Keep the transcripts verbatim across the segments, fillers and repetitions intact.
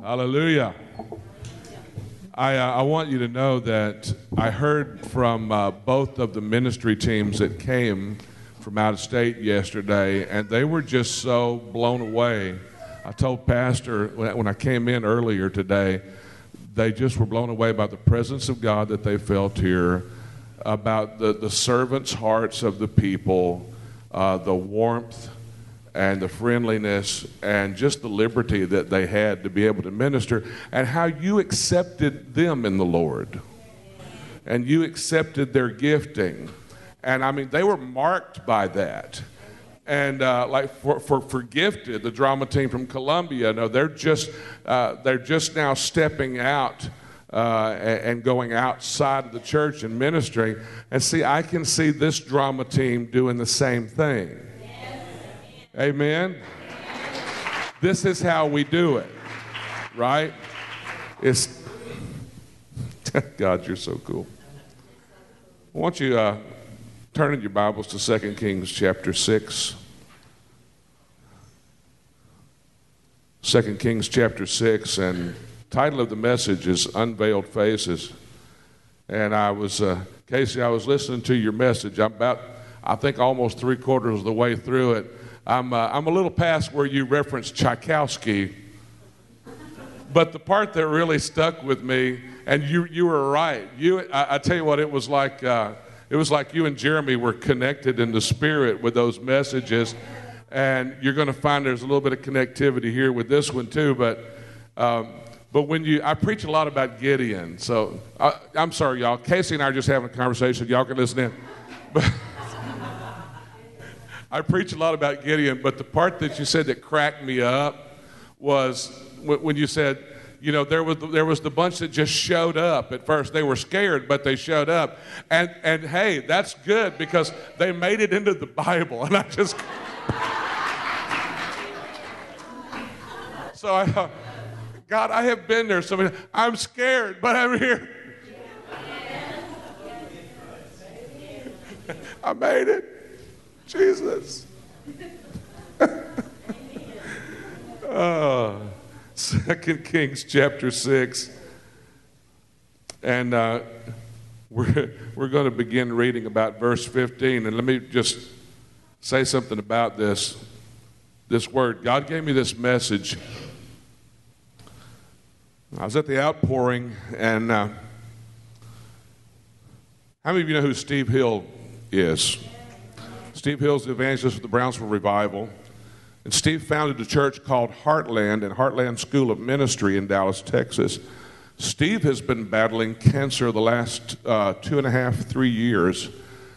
Hallelujah. I, uh, I want you to know that I heard from uh, both of the ministry teams that came from out of state yesterday, and they were just so blown away. I told Pastor when I came in earlier today, they just were blown away by the presence of God that they felt here, about the, the servants' hearts of the people, uh, the warmth and the friendliness and just the liberty that they had to be able to minister, and how you accepted them in the Lord. And you accepted their gifting. And I mean, they were marked by that. And uh, like for, for for Gifted, the drama team from Columbia, no, they're just uh, they're just now stepping out uh, and, and going outside of the church and ministering. And see, I can see this drama team doing the same thing. Amen. This is how we do it, right? It's God, you're so cool. I want you uh, turn in your Bibles to Second Kings chapter six. Second Kings chapter six, and the title of the message is Unveiled Faces. And I was, uh, Casey, I was listening to your message. I'm about, I think, almost three quarters of the way through it. I'm uh, I'm a little past where you referenced Tchaikovsky, but the part that really stuck with me, and you you were right. You I, I tell you what, it was like uh, it was like you and Jeremy were connected in the spirit with those messages, and you're going to find there's a little bit of connectivity here with this one too. But um, but when you I preach a lot about Gideon, so I, I'm sorry, y'all. Casey and I are just having a conversation. Y'all can listen in, but. I preach a lot about Gideon, but the part that you said that cracked me up was when you said, you know, there was there was the bunch that just showed up at first. They were scared, but they showed up. And and hey, that's good because they made it into the Bible. And I just so I thought, God, I have been there so many. I'm scared, but I'm here. I made it. Jesus. uh, Second Kings chapter six. And uh, we're, we're going to begin reading about verse fifteen. And let me just say something about this, this word. God gave me this message. I was at the outpouring, and uh, how many of you know who Steve Hill is? Steve Hill's the evangelist of the Brownsville Revival. And Steve founded a church called Heartland and Heartland School of Ministry in Dallas, Texas. Steve has been battling cancer the last uh, two and a half, three years,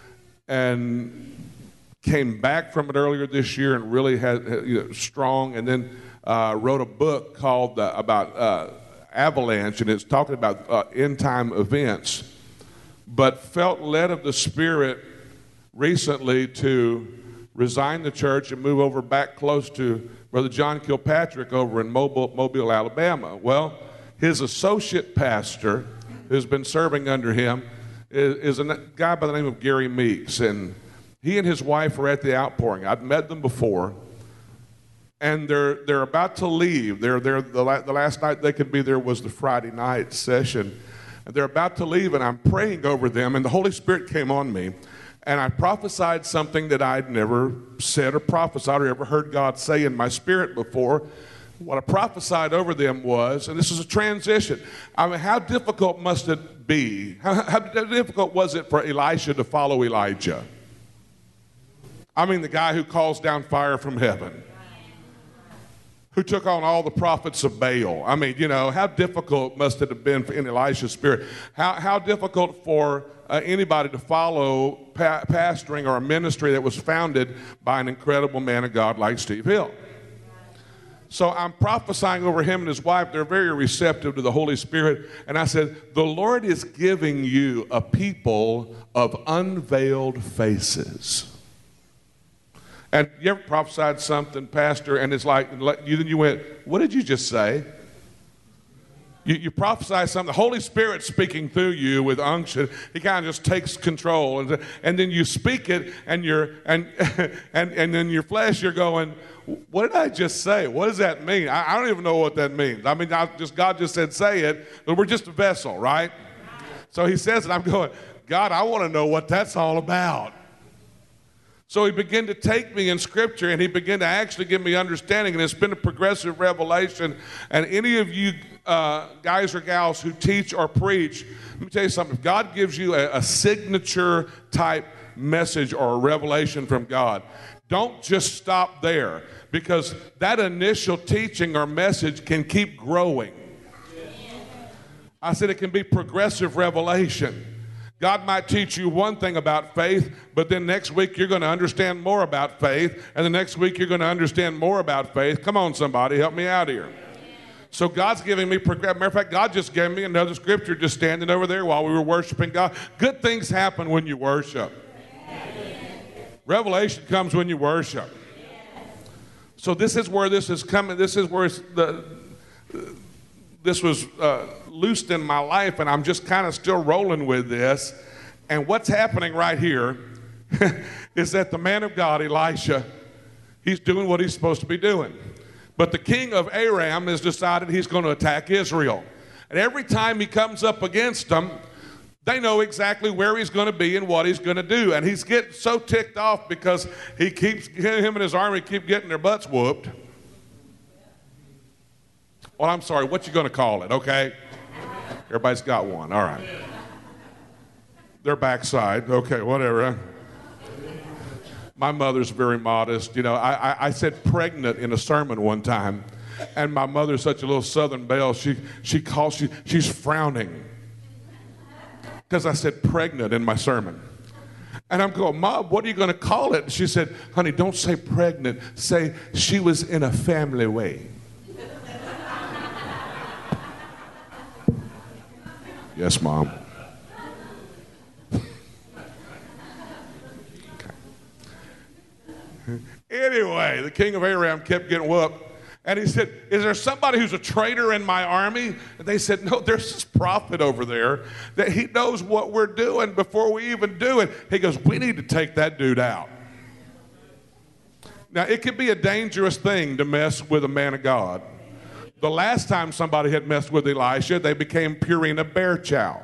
and came back from it earlier this year and really had you know, strong, and then uh, wrote a book called uh, about uh, Avalanche, and it's talking about uh, end-time events, but felt led of the Spirit recently to resign the church and move over back close to Brother John Kilpatrick over in Mobile, Mobile, Alabama. Well, his associate pastor, who's been serving under him, is, is a guy by the name of Gary Meeks, and he and his wife were at the outpouring. I've met them before, and they're they're about to leave. They're they're the, la- the last night they could be there was the Friday night session, and they're about to leave, and I'm praying over them, and the Holy Spirit came on me. And I prophesied something that I'd never said or prophesied or ever heard God say in my spirit before. What I prophesied over them was, and this is a transition, I mean, how difficult must it be? How, how difficult was it for Elisha to follow Elijah? I mean, the guy who calls down fire from heaven, who took on all the prophets of Baal. I mean, you know, how difficult must it have been in Elisha's spirit? How, how difficult for Uh, anybody to follow pa- pastoring or a ministry that was founded by an incredible man of God like Steve Hill. So I'm prophesying over him and his wife. They're very receptive to the Holy Spirit. And I said, the Lord is giving you a people of unveiled faces. And you ever prophesied something, Pastor, and it's like, you, then you went, what did you just say? You, you prophesy something, the Holy Spirit speaking through you with unction. He kind of just takes control, and, and then you speak it, and you're and and and then your flesh, you're going, what did I just say? What does that mean? I, I don't even know what that means. I mean, I just God just said say it, but we're just a vessel, right? So he says it. I'm going, God, I want to know what that's all about. So he began to take me in Scripture, and he began to actually give me understanding, and it's been a progressive revelation. And any of you uh, guys or gals who teach or preach, let me tell you something. If God gives you a, a signature type message or a revelation from God, don't just stop there, because that initial teaching or message can keep growing. I said it can be progressive revelation. God might teach you one thing about faith, but then next week you're going to understand more about faith, and the next week you're going to understand more about faith. Come on, somebody, help me out here. So God's giving me, matter of fact, God just gave me another scripture just standing over there while we were worshiping God. Good things happen when you worship. Revelation comes when you worship. So this is where this is coming. This is where it's the, this was uh, loosed in my life, and I'm just kind of still rolling with this. And what's happening right here is that the man of God, Elisha, he's doing what he's supposed to be doing. But the king of Aram has decided he's going to attack Israel. And every time he comes up against them, they know exactly where he's going to be and what he's going to do. And he's getting so ticked off because he keeps, him and his army keep getting their butts whooped. Well, I'm sorry, what you going to call it, okay? Everybody's got one, all right. Their backside, okay, whatever. My mother's very modest. You know, I, I, I said pregnant in a sermon one time, and my mother's such a little Southern belle, she, she calls, she, she's frowning because I said pregnant in my sermon. And I'm going, Mom, what are you going to call it? And she said, honey, don't say pregnant. Say she was in a family way. Yes, Mom. Okay. Anyway, the king of Aram kept getting whooped. And he said, is there somebody who's a traitor in my army? And they said, no, there's this prophet over there that he knows what we're doing before we even do it. He goes, we need to take that dude out. Now, it could be a dangerous thing to mess with a man of God. The last time somebody had messed with Elisha, they became Purina bear chow.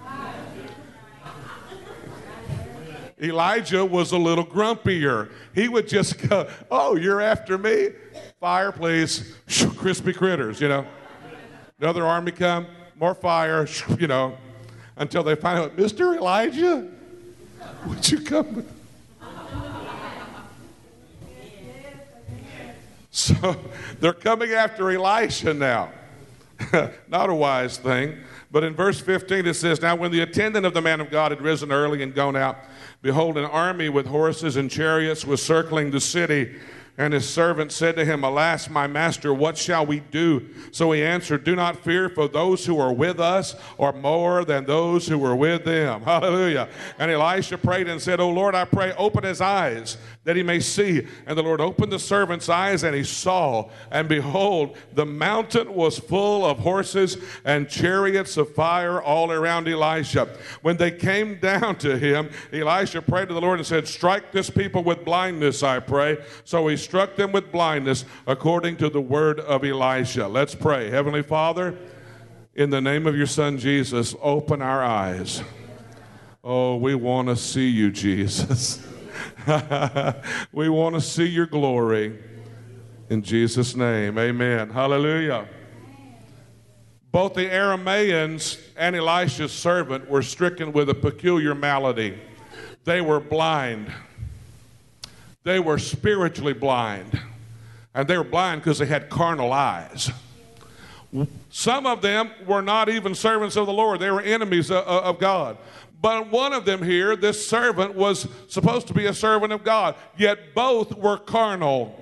Elijah was a little grumpier. He would just go, oh, you're after me? Fire, please. Crispy critters, you know. Another army come, more fire, you know, until they find out, Mister Elijah, would you come with? So they're coming after Elisha now. Not a wise thing. But in verse fifteen it says, now when the attendant of the man of God had risen early and gone out, behold, an army with horses and chariots was circling the city. And his servant said to him, alas, my master, what shall we do? So he answered, do not fear, for those who are with us are more than those who were with them. Hallelujah. And Elisha prayed and said, O Lord, I pray, open his eyes that he may see. And the Lord opened the servant's eyes, and he saw. And behold, the mountain was full of horses and chariots of fire all around Elisha. When they came down to him, Elisha prayed to the Lord and said, strike this people with blindness, I pray. So he struck them with blindness according to the word of Elisha. Let's pray. Heavenly Father, in the name of your Son Jesus, open our eyes. Oh, we want to see you, Jesus. We want to see your glory. In Jesus' name, amen. Hallelujah. Both the Arameans and Elisha's servant were stricken with a peculiar malady. They were blind. They were spiritually blind. And they were blind because they had carnal eyes. Some of them were not even servants of the Lord. They were enemies of God. But one of them here, this servant, was supposed to be a servant of God. Yet both were carnal.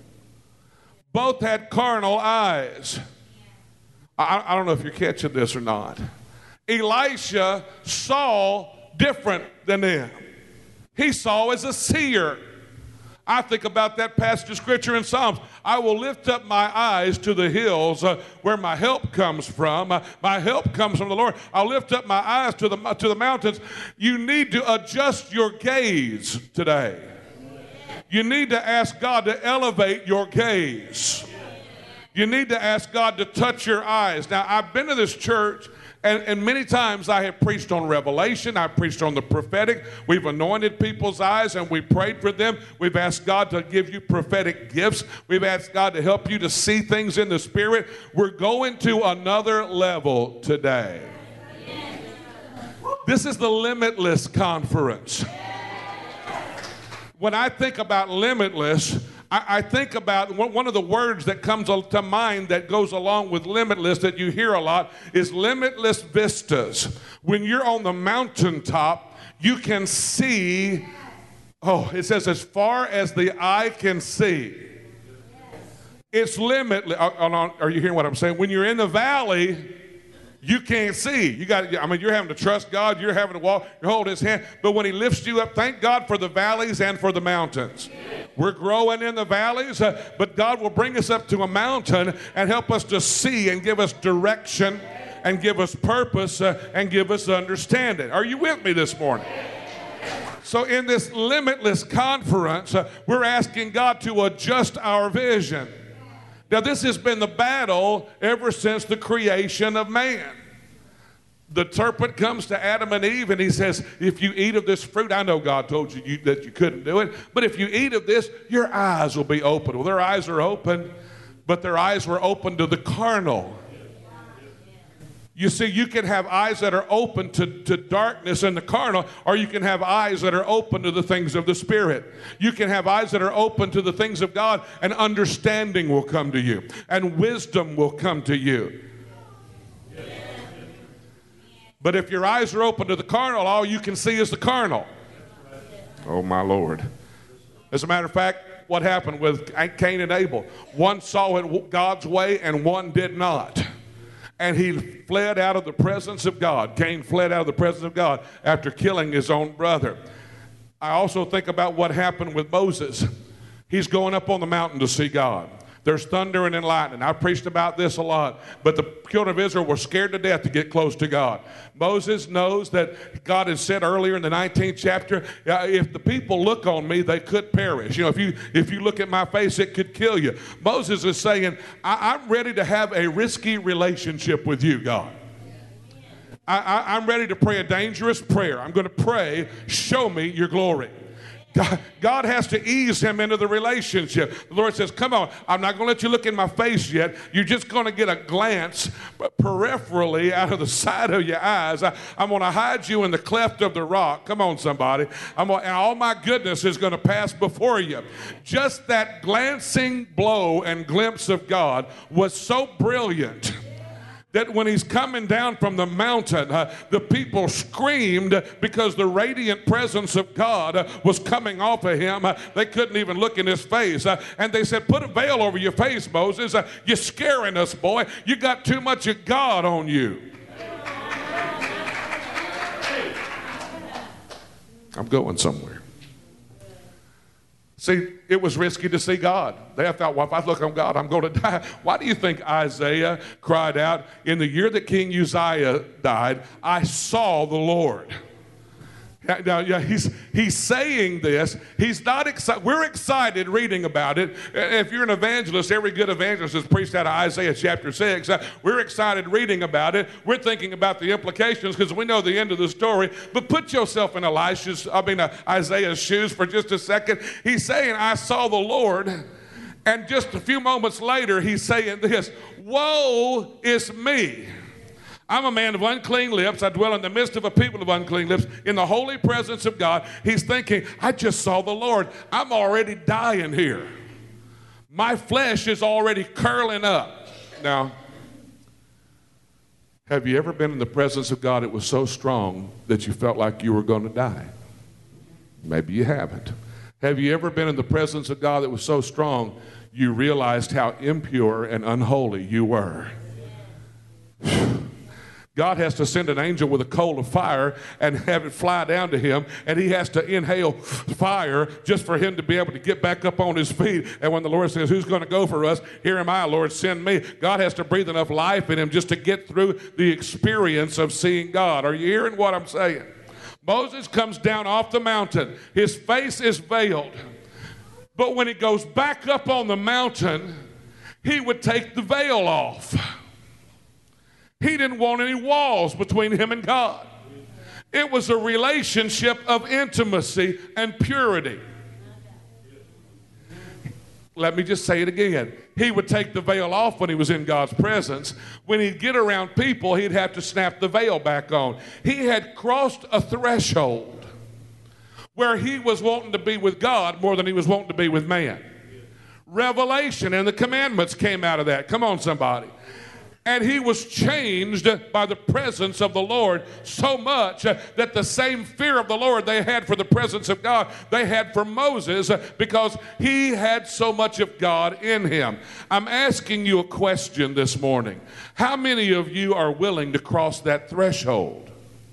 Both had carnal eyes. I, I don't know if you're catching this or not. Elisha saw different than them. He saw as a seer. I think about that passage of scripture in Psalms. I will lift up my eyes to the hills uh, where my help comes from. Uh, my help comes from the Lord. I'll lift up my eyes to the, to the mountains. You need to adjust your gaze today. You need to ask God to elevate your gaze. You need to ask God to touch your eyes. Now, I've been to this church, and, and many times I have preached on revelation. I've preached on the prophetic. We've anointed people's eyes, and we prayed for them. We've asked God to give you prophetic gifts. We've asked God to help you to see things in the Spirit. We're going to another level today. This is the Limitless Conference. When I think about limitless, I, I think about one of the words that comes to mind that goes along with limitless that you hear a lot is limitless vistas. When you're on the mountaintop, you can see, oh, it says as far as the eye can see. It's limitless. Are you hearing what I'm saying? When you're in the valley, you can't see. You got. I mean, you're having to trust God. You're having to walk. You hold His hand. But when He lifts you up, thank God for the valleys and for the mountains. We're growing in the valleys, uh, but God will bring us up to a mountain and help us to see and give us direction and give us purpose uh, and give us understanding. Are you with me this morning? So in this Limitless Conference, uh, we're asking God to adjust our vision. Now, this has been the battle ever since the creation of man. The serpent comes to Adam and Eve and he says, if you eat of this fruit, I know God told you, you that you couldn't do it, but if you eat of this, your eyes will be open. Well, their eyes are open, but their eyes were open to the carnal. You see, you can have eyes that are open to, to darkness and the carnal, or you can have eyes that are open to the things of the Spirit. You can have eyes that are open to the things of God, and understanding will come to you, and wisdom will come to you. But if your eyes are open to the carnal, all you can see is the carnal. Oh, my Lord. As a matter of fact, what happened with Cain and Abel? One saw it God's way, and one did not. And he fled out of the presence of God. Cain fled out of the presence of God after killing his own brother. I also think about what happened with Moses. He's going up on the mountain to see God. There's thunder and lightning. I preached about this a lot. But the children of Israel were scared to death to get close to God. Moses knows that God had said earlier in the nineteenth chapter, if the people look on me, they could perish. You know, if you if you look at my face, it could kill you. Moses is saying, I, I'm ready to have a risky relationship with you, God. I, I, I'm ready to pray a dangerous prayer. I'm going to pray, show me your glory. God, God has to ease him into the relationship. The Lord says, come on, I'm not going to let you look in my face yet. You're just going to get a glance peripherally out of the side of your eyes. I, I'm going to hide you in the cleft of the rock. Come on, somebody. I'm gonna, and all my goodness is going to pass before you. Just that glancing blow and glimpse of God was so brilliant that when he's coming down from the mountain, uh, the people screamed because the radiant presence of God uh, was coming off of him. Uh, they couldn't even look in his face. Uh, and they said, put a veil over your face, Moses. Uh, you're scaring us, boy. You got too much of God on you. I'm going somewhere. See, it was risky to see God. They thought, well, if I look on God, I'm going to die. Why do you think Isaiah cried out, in the year that King Uzziah died, I saw the Lord? Now, yeah, he's, he's saying this. He's not excited. We're excited reading about it. If you're an evangelist, every good evangelist has preached out of Isaiah chapter six. We're excited reading about it. We're thinking about the implications because we know the end of the story. But put yourself in Elisha's, I mean, uh, Isaiah's shoes for just a second. He's saying, I saw the Lord. And just a few moments later, he's saying this, woe is me. I'm a man of unclean lips. I dwell in the midst of a people of unclean lips in the holy presence of God. He's thinking, I just saw the Lord. I'm already dying here. My flesh is already curling up. Now, have you ever been in the presence of God? It was so strong that you felt like you were going to die. Maybe you haven't. Have you ever been in the presence of God that was so strong you realized how impure and unholy you were? God has to send an angel with a coal of fire and have it fly down to him, and he has to inhale fire just for him to be able to get back up on his feet. And when the Lord says, who's going to go for us? Here am I, Lord, send me. God has to breathe enough life in him just to get through the experience of seeing God. Are you hearing what I'm saying? Moses comes down off the mountain. His face is veiled. But when he goes back up on the mountain, he would take the veil off. He didn't want any walls between him and God. It was a relationship of intimacy and purity. Let me just say it again. He would take the veil off when he was in God's presence. When he'd get around people, he'd have to snap the veil back on. He had crossed a threshold where he was wanting to be with God more than he was wanting to be with man. Revelation and the commandments came out of that. Come on, somebody. And he was changed by the presence of the Lord so much that the same fear of the Lord they had for the presence of God, they had for Moses, because he had so much of God in him. I'm asking you a question this morning. How many of you are willing to cross that threshold?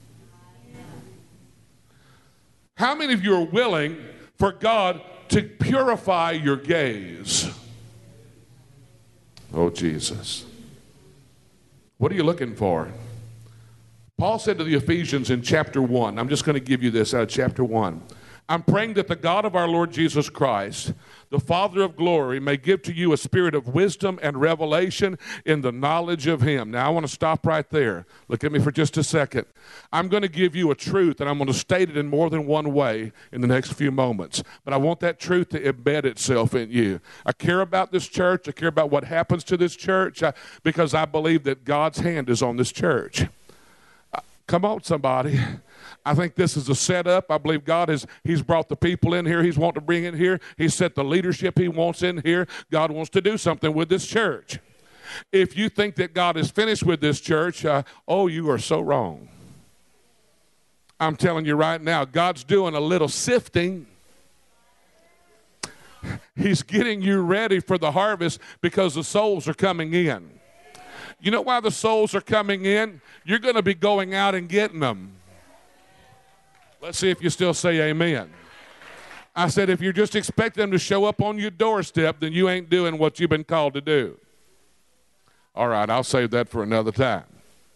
How many of you are willing for God to purify your gaze? Oh, Jesus. What are you looking for? Paul said to the Ephesians in chapter one, I'm just going to give you this out of chapter one. I'm praying that the God of our Lord Jesus Christ, the Father of glory, may give to you a spirit of wisdom and revelation in the knowledge of him. Now, I want to stop right there. Look at me for just a second. I'm going to give you a truth, and I'm going to state it in more than one way in the next few moments. But I want that truth to embed itself in you. I care about this church. I care about what happens to this church I, because I believe that God's hand is on this church. Uh, come on, somebody. I think this is a setup. I believe God has He's brought the people in here He's wanting to bring in here. He's set the leadership He wants in here. God wants to do something with this church. If you think that God is finished with this church, uh, oh, you are so wrong. I'm telling you right now, God's doing a little sifting. He's getting you ready for the harvest because the souls are coming in. You know why the souls are coming in? You're going to be going out and getting them. Let's see if you still say amen. I said, if you're just expecting them to show up on your doorstep, then you ain't doing what you've been called to do. All right, I'll save that for another time.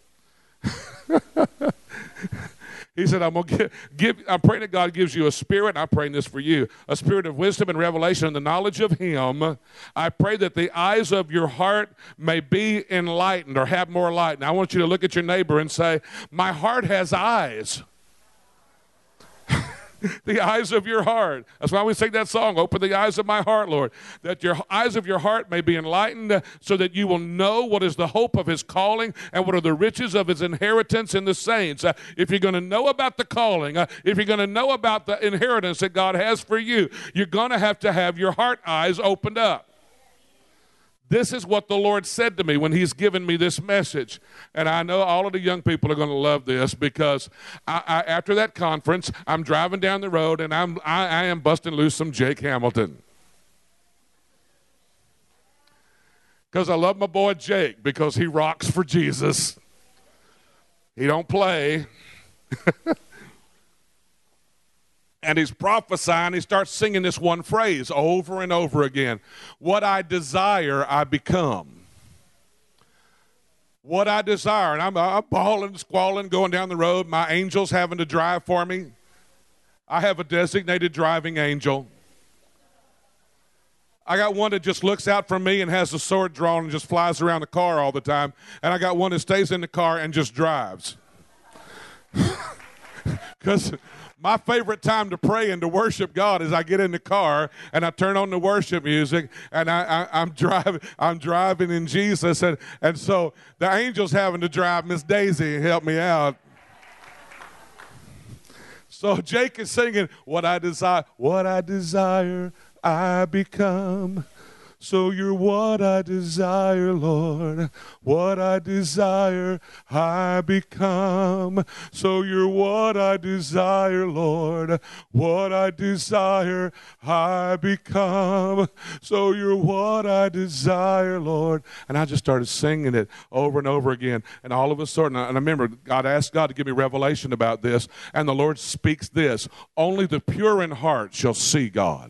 He said, I'm going to give, give, I'm praying that God gives you a spirit, and I'm praying this for you, a spirit of wisdom and revelation and the knowledge of him. I pray that the eyes of your heart may be enlightened or have more light. Now, I want you to look at your neighbor and say, my heart has eyes. The eyes of your heart. That's why we sing that song, open the eyes of my heart, Lord, that your eyes of your heart may be enlightened so that you will know what is the hope of his calling and what are the riches of his inheritance in the saints. Uh, if you're going to know about the calling, uh, if you're going to know about the inheritance that God has for you, you're going to have to have your heart eyes opened up. This is what the Lord said to me when he's given me this message. And I know all of the young people are going to love this because I, I, after that conference, I'm driving down the road and I'm, I, I am busting loose some Jake Hamilton. Because I love my boy Jake because he rocks for Jesus. He don't play. And he's prophesying, he starts singing this one phrase over and over again. What I desire, I become. What I desire. And I'm, I'm bawling, squalling, going down the road. My angel's having to drive for me. I have a designated driving angel. I got one that just looks out for me and has the sword drawn and just flies around the car all the time. And I got one that stays in the car and just drives. Because my favorite time to pray and to worship God is I get in the car and I turn on the worship music and I, I, I'm driving. I'm driving in Jesus, and and so the angel's having to drive Miss Daisy and help me out. So Jake is singing, "What I desire, what I desire, I become." So you're what I desire, Lord. What I desire, I become. So you're what I desire, Lord. What I desire, I become. So you're what I desire, Lord. And I just started singing it over and over again. And all of a sudden, and I remember God asked God to give me revelation about this. And the Lord speaks this: only the pure in heart shall see God.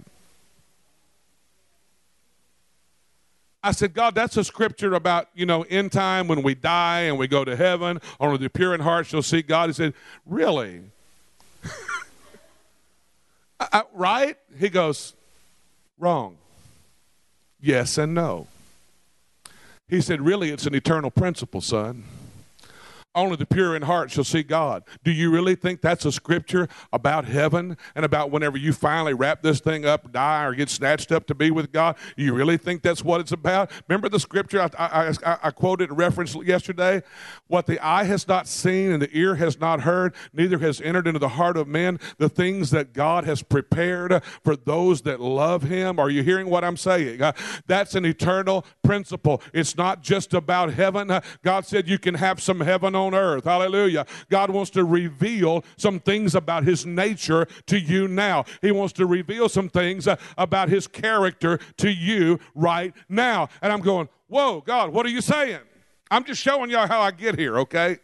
I said, God, that's a scripture about, you know, end time when we die and we go to heaven. Only the pure in heart shall see God. He said, really? I, I, right? He goes, Wrong. Yes and no. He said, really, it's an eternal principle, son. Only the pure in heart shall see God. Do you really think that's a scripture about heaven and about whenever you finally wrap this thing up, die, or get snatched up to be with God? You really think that's what it's about? Remember the scripture I, I, I, I quoted a reference yesterday? What the eye has not seen and the ear has not heard, neither has entered into the heart of men, the things that God has prepared for those that love him. Are you hearing what I'm saying? Uh, that's an eternal principle. It's not just about heaven. Uh, God said you can have some heaven on earth. Hallelujah. God wants to reveal some things about his nature to you now. He wants to reveal some things uh, about his character to you right now. And I'm going, whoa, God, what are you saying? I'm just showing y'all how I get here, okay?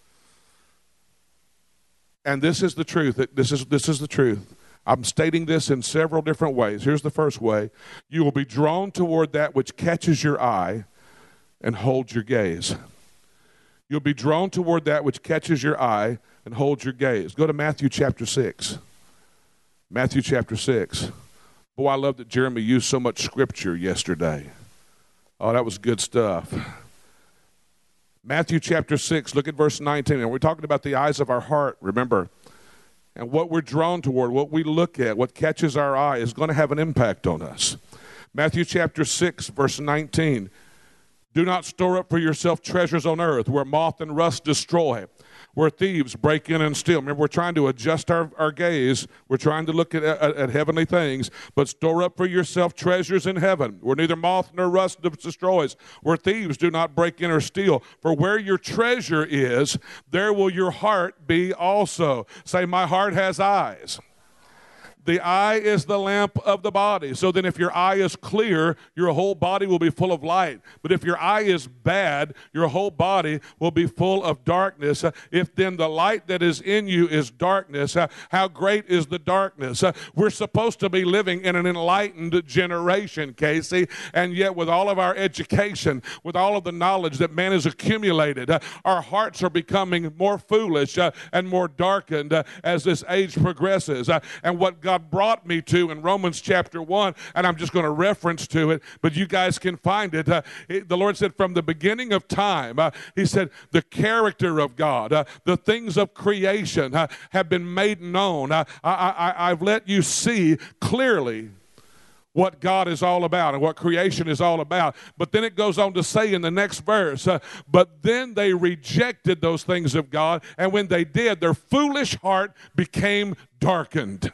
And this is the truth. This is, this is the truth. I'm stating this in several different ways. Here's the first way. You will be drawn toward that which catches your eye and holds your gaze. You'll be drawn toward that which catches your eye and holds your gaze. Go to Matthew chapter six. Matthew chapter six. Boy, I love that Jeremy used so much scripture yesterday. Oh, that was good stuff. Matthew chapter six, look at verse nineteen. And we're talking about the eyes of our heart, remember. And what we're drawn toward, what we look at, what catches our eye is going to have an impact on us. Matthew chapter six, verse nineteen. Do not store up for yourself treasures on earth where moth and rust destroy, where thieves break in and steal. Remember, we're trying to adjust our, our gaze. We're trying to look at, at, at heavenly things. But store up for yourself treasures in heaven where neither moth nor rust destroys, where thieves do not break in or steal. For where your treasure is, there will your heart be also. Say, my heart has eyes. The eye is the lamp of the body. So then if your eye is clear, your whole body will be full of light. But if your eye is bad, your whole body will be full of darkness. Uh, if then the light that is in you is darkness, uh, how great is the darkness? Uh, we're supposed to be living in an enlightened generation, Casey. And yet with all of our education, with all of the knowledge that man has accumulated, uh, our hearts are becoming more foolish uh, and more darkened uh, as this age progresses. Uh, and what God brought me to in Romans chapter one, and I'm just going to reference to it, but you guys can find it. Uh, it the Lord said from the beginning of time, uh, he said the character of God, uh, the things of creation uh, have been made known. Uh, I, I, I've let you see clearly what God is all about and what creation is all about. But then it goes on to say in the next verse, uh, but then they rejected those things of God, and when they did, their foolish heart became darkened.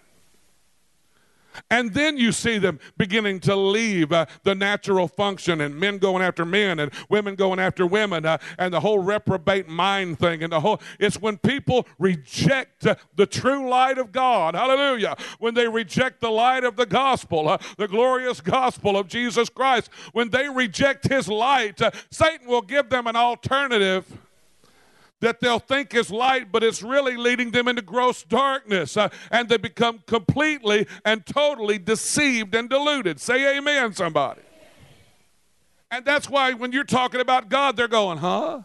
And then you see them beginning to leave uh, the natural function, and men going after men and women going after women, uh, and the whole reprobate mind thing, and the whole, it's when people reject uh, the true light of God, hallelujah, when they reject the light of the gospel, uh, the glorious gospel of Jesus Christ, when they reject his light, uh, Satan will give them an alternative that they'll think is light, but it's really leading them into gross darkness, uh, and they become completely and totally deceived and deluded. Say amen, somebody. And that's why when you're talking about God, they're going, huh?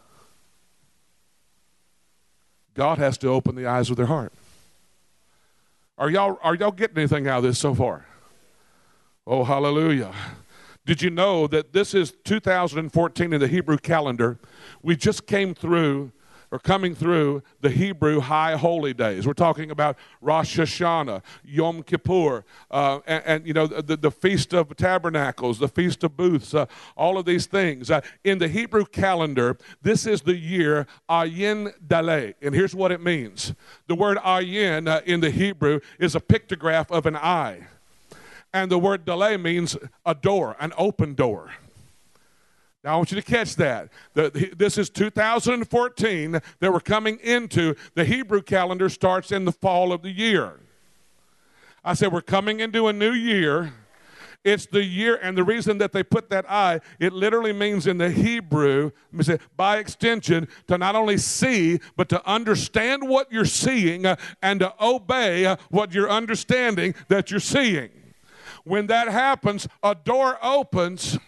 God has to open the eyes of their heart. Are y'all, are y'all getting anything out of this so far? Oh, hallelujah. Did you know that this is two thousand fourteen in the Hebrew calendar? We just came through Or coming through the Hebrew high holy days. We're talking about Rosh Hashanah, Yom Kippur, uh, and, and you know the, the Feast of Tabernacles, the Feast of Booths, uh, all of these things. Uh, in the Hebrew calendar, this is the year Ayin Daleh, and here's what it means. The word Ayin uh, in the Hebrew is a pictograph of an eye, and the word Daleh means a door, an open door. Now, I want you to catch that. The, this is two thousand fourteen that we're coming into. The Hebrew calendar starts in the fall of the year. I said we're coming into a new year. It's the year, and the reason that they put that eye, it literally means in the Hebrew, let me say, by extension, to not only see, but to understand what you're seeing uh, and to obey uh, what you're understanding that you're seeing. When that happens, a door opens.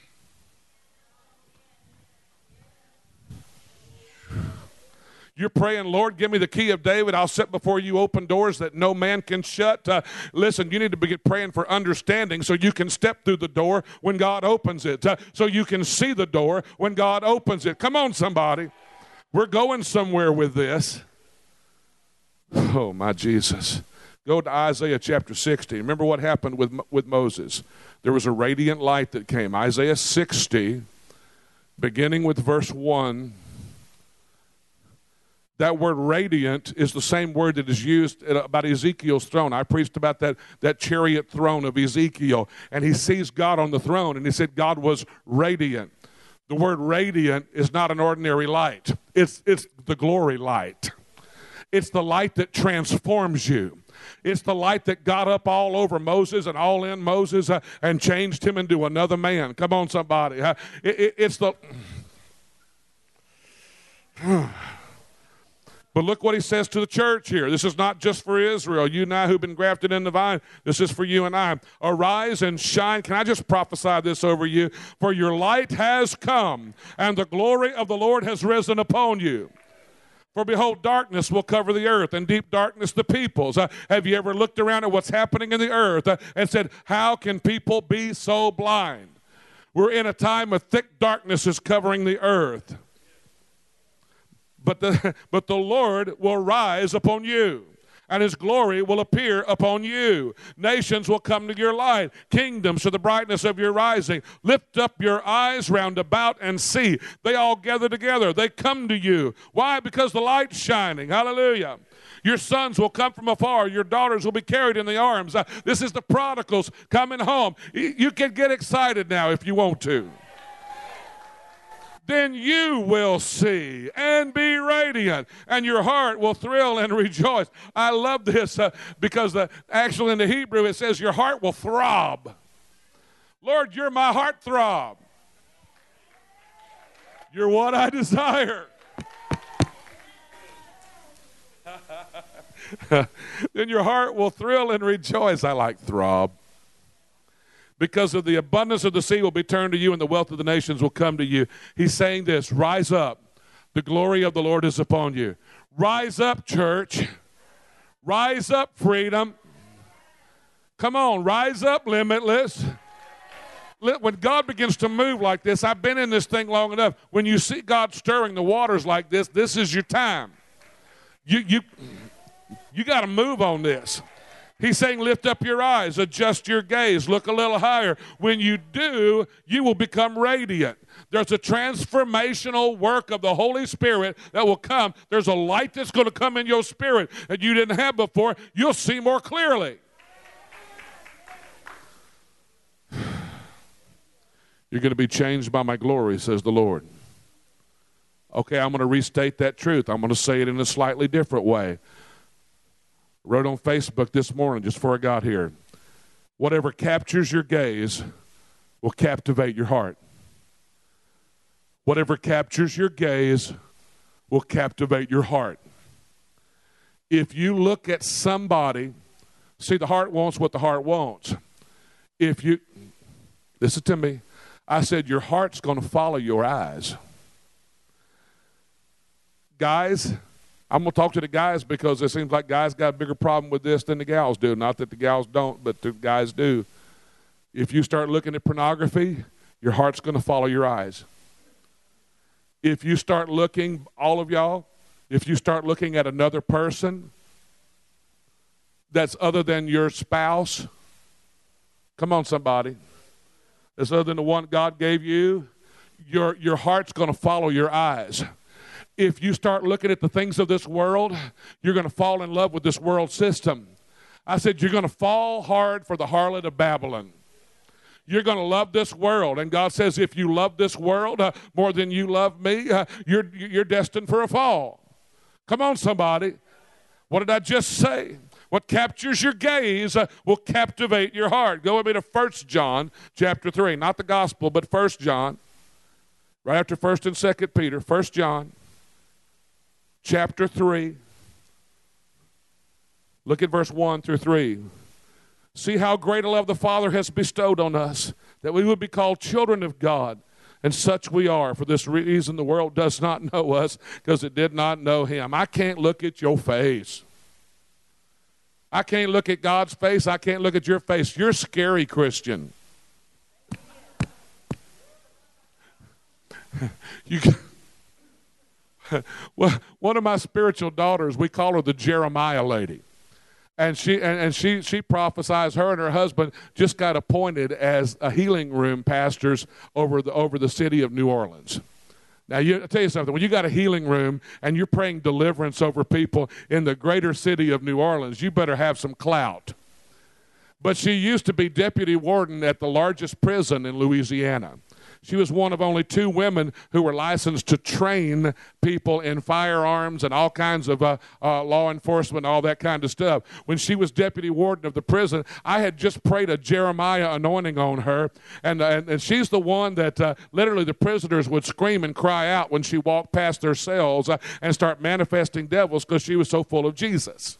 You're praying, Lord, give me the key of David. I'll set before you open doors that no man can shut. Uh, listen, you need to begin praying for understanding so you can step through the door when God opens it, uh, so you can see the door when God opens it. Come on, somebody. We're going somewhere with this. Oh, my Jesus. Go to Isaiah chapter sixty. Remember what happened with, with Moses. There was a radiant light that came. Isaiah sixty, beginning with verse one. That word radiant is the same word that is used about Ezekiel's throne. I preached about that, that chariot throne of Ezekiel, and he sees God on the throne, and he said God was radiant. The word radiant is not an ordinary light. It's, it's the glory light. It's the light that transforms you. It's the light that got up all over Moses and all in Moses uh, and changed him into another man. Come on, somebody. Uh, it, it, it's the... But look what he says to the church here. This is not just for Israel. You and I who've been grafted in the vine, this is for you and I. Arise and shine. Can I just prophesy this over you? For your light has come, and the glory of the Lord has risen upon you. For behold, darkness will cover the earth, and deep darkness the peoples. Uh, have you ever looked around at what's happening in the earth uh, and said, how can people be so blind? We're in a time of thick darkness is covering the earth. But the, but the Lord will rise upon you, and his glory will appear upon you. Nations will come to your light, kingdoms to the brightness of your rising. Lift up your eyes round about and see. They all gather together. They come to you. Why? Because the light's shining. Hallelujah. Your sons will come from afar. Your daughters will be carried in the arms. Uh, this is the prodigals coming home. Y- you can get excited now if you want to. Then you will see and be radiant, and your heart will thrill and rejoice. I love this uh, because uh, actually in the Hebrew it says your heart will throb. Lord, you're my heart throb. You're what I desire. Then your heart will thrill and rejoice. I like throb. Because of the abundance of the sea will be turned to you, and the wealth of the nations will come to you. He's saying this, rise up. The glory of the Lord is upon you. Rise up, church. Rise up, freedom. Come on, rise up, limitless. When God begins to move like this, I've been in this thing long enough. When you see God stirring the waters like this, this is your time. You, you, you got to move on this. He's saying, lift up your eyes, adjust your gaze, look a little higher. When you do, you will become radiant. There's a transformational work of the Holy Spirit that will come. There's a light that's going to come in your spirit that you didn't have before. You'll see more clearly. You're going to be changed by my glory, says the Lord. Okay, I'm going to restate that truth. I'm going to say it in a slightly different way. Wrote on Facebook this morning just before I got here. Whatever captures your gaze will captivate your heart. Whatever captures your gaze will captivate your heart. If you look at somebody, see, the heart wants what the heart wants. If you, listen to me, I said your heart's going to follow your eyes. Guys, I'm going to talk to the guys because it seems like guys got a bigger problem with this than the gals do. Not that the gals don't, but the guys do. If you start looking at pornography, your heart's going to follow your eyes. If you start looking, all of y'all, if you start looking at another person that's other than your spouse, come on, somebody, that's other than the one God gave you, your, your heart's going to follow your eyes. If you start looking at the things of this world, you're going to fall in love with this world system. I said, you're going to fall hard for the harlot of Babylon. You're going to love this world. And God says, if you love this world uh, more than you love me, uh, you're, you're destined for a fall. Come on, somebody. What did I just say? What captures your gaze uh, will captivate your heart. Go with me to First John chapter three. Not the gospel, but First John. Right after First and Second Peter. First John chapter three. Look at verse one through three. See how great a love the Father has bestowed on us, that we would be called children of God. And such we are. For this reason, the world does not know us, because it did not know him. I can't look at your face. I can't look at God's face. I can't look at your face. You're scary, Christian. You, well, one of my spiritual daughters, we call her the Jeremiah lady. And she and, and she she prophesies. Her and her husband just got appointed as a healing room pastors over the over the city of New Orleans. Now, you, I'll tell you something. When you got a healing room and you're praying deliverance over people in the greater city of New Orleans, you better have some clout. But she used to be deputy warden at the largest prison in Louisiana. She was one of only two women who were licensed to train people in firearms and all kinds of uh, uh, law enforcement, all that kind of stuff. When she was deputy warden of the prison, I had just prayed a Jeremiah anointing on her, and, uh, and, and she's the one that uh, literally the prisoners would scream and cry out when she walked past their cells uh, and start manifesting devils because she was so full of Jesus.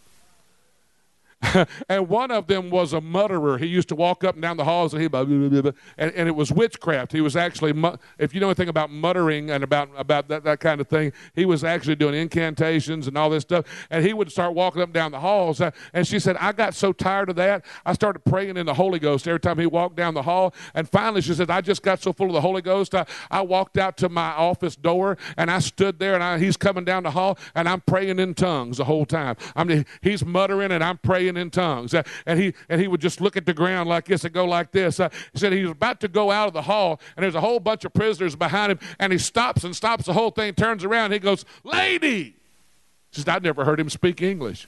And one of them was a mutterer. He used to walk up and down the halls, and he blah, blah, blah, blah, and, and it was witchcraft. He was actually, if you know anything about muttering and about about that, that kind of thing, he was actually doing incantations and all this stuff. And he would start walking up and down the halls. Uh, and she said, I got so tired of that, I started praying in the Holy Ghost every time he walked down the hall. And finally, she said, I just got so full of the Holy Ghost, I, I walked out to my office door, and I stood there, and I, he's coming down the hall, and I'm praying in tongues the whole time. I mean, he's muttering, and I'm praying in tongues. Uh, and he and he would just look at the ground like this and go like this. Uh, he said he was about to go out of the hall, and there's a whole bunch of prisoners behind him, and he stops and stops the whole thing, turns around, and he goes, lady! She said, I'd never heard him speak English.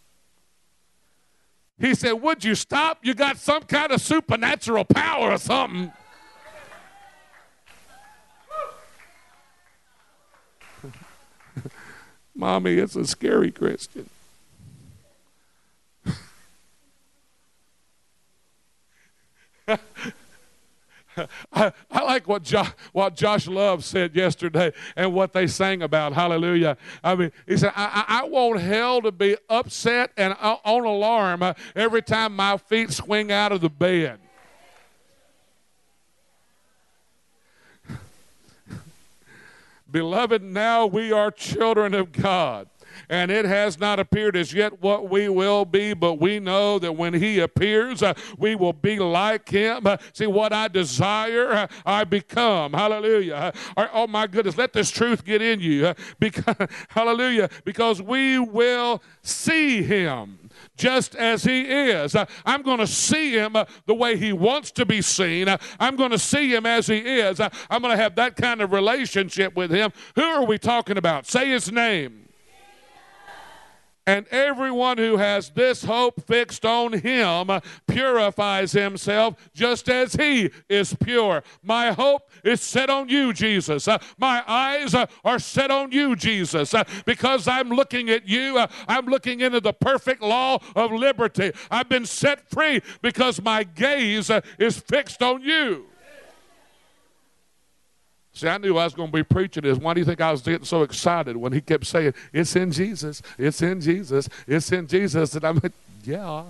He said, would you stop? You got some kind of supernatural power or something. Mommy, it's a scary Christian. I, I like what, jo- what Josh Love said yesterday and what they sang about. Hallelujah. I mean, he said, I, I, I want hell to be upset and on alarm uh, every time my feet swing out of the bed. Beloved, now we are children of God. And it has not appeared as yet what we will be, but we know that when he appears, uh, we will be like him. Uh, see, what I desire, uh, I become. Hallelujah. Uh, oh, my goodness, let this truth get in you. Uh, because, hallelujah. Because we will see him just as he is. Uh, I'm going to see him uh, the way he wants to be seen. Uh, I'm going to see him as he is. Uh, I'm going to have that kind of relationship with him. Who are we talking about? Say his name. And everyone who has this hope fixed on him purifies himself just as he is pure. My hope is set on you, Jesus. Uh, my eyes uh, are set on you, Jesus. Uh, because I'm looking at you, uh, I'm looking into the perfect law of liberty. I've been set free because my gaze uh, is fixed on you. See, I knew I was going to be preaching this. Why do you think I was getting so excited when he kept saying, it's in Jesus, it's in Jesus, it's in Jesus? And I'm like, yeah.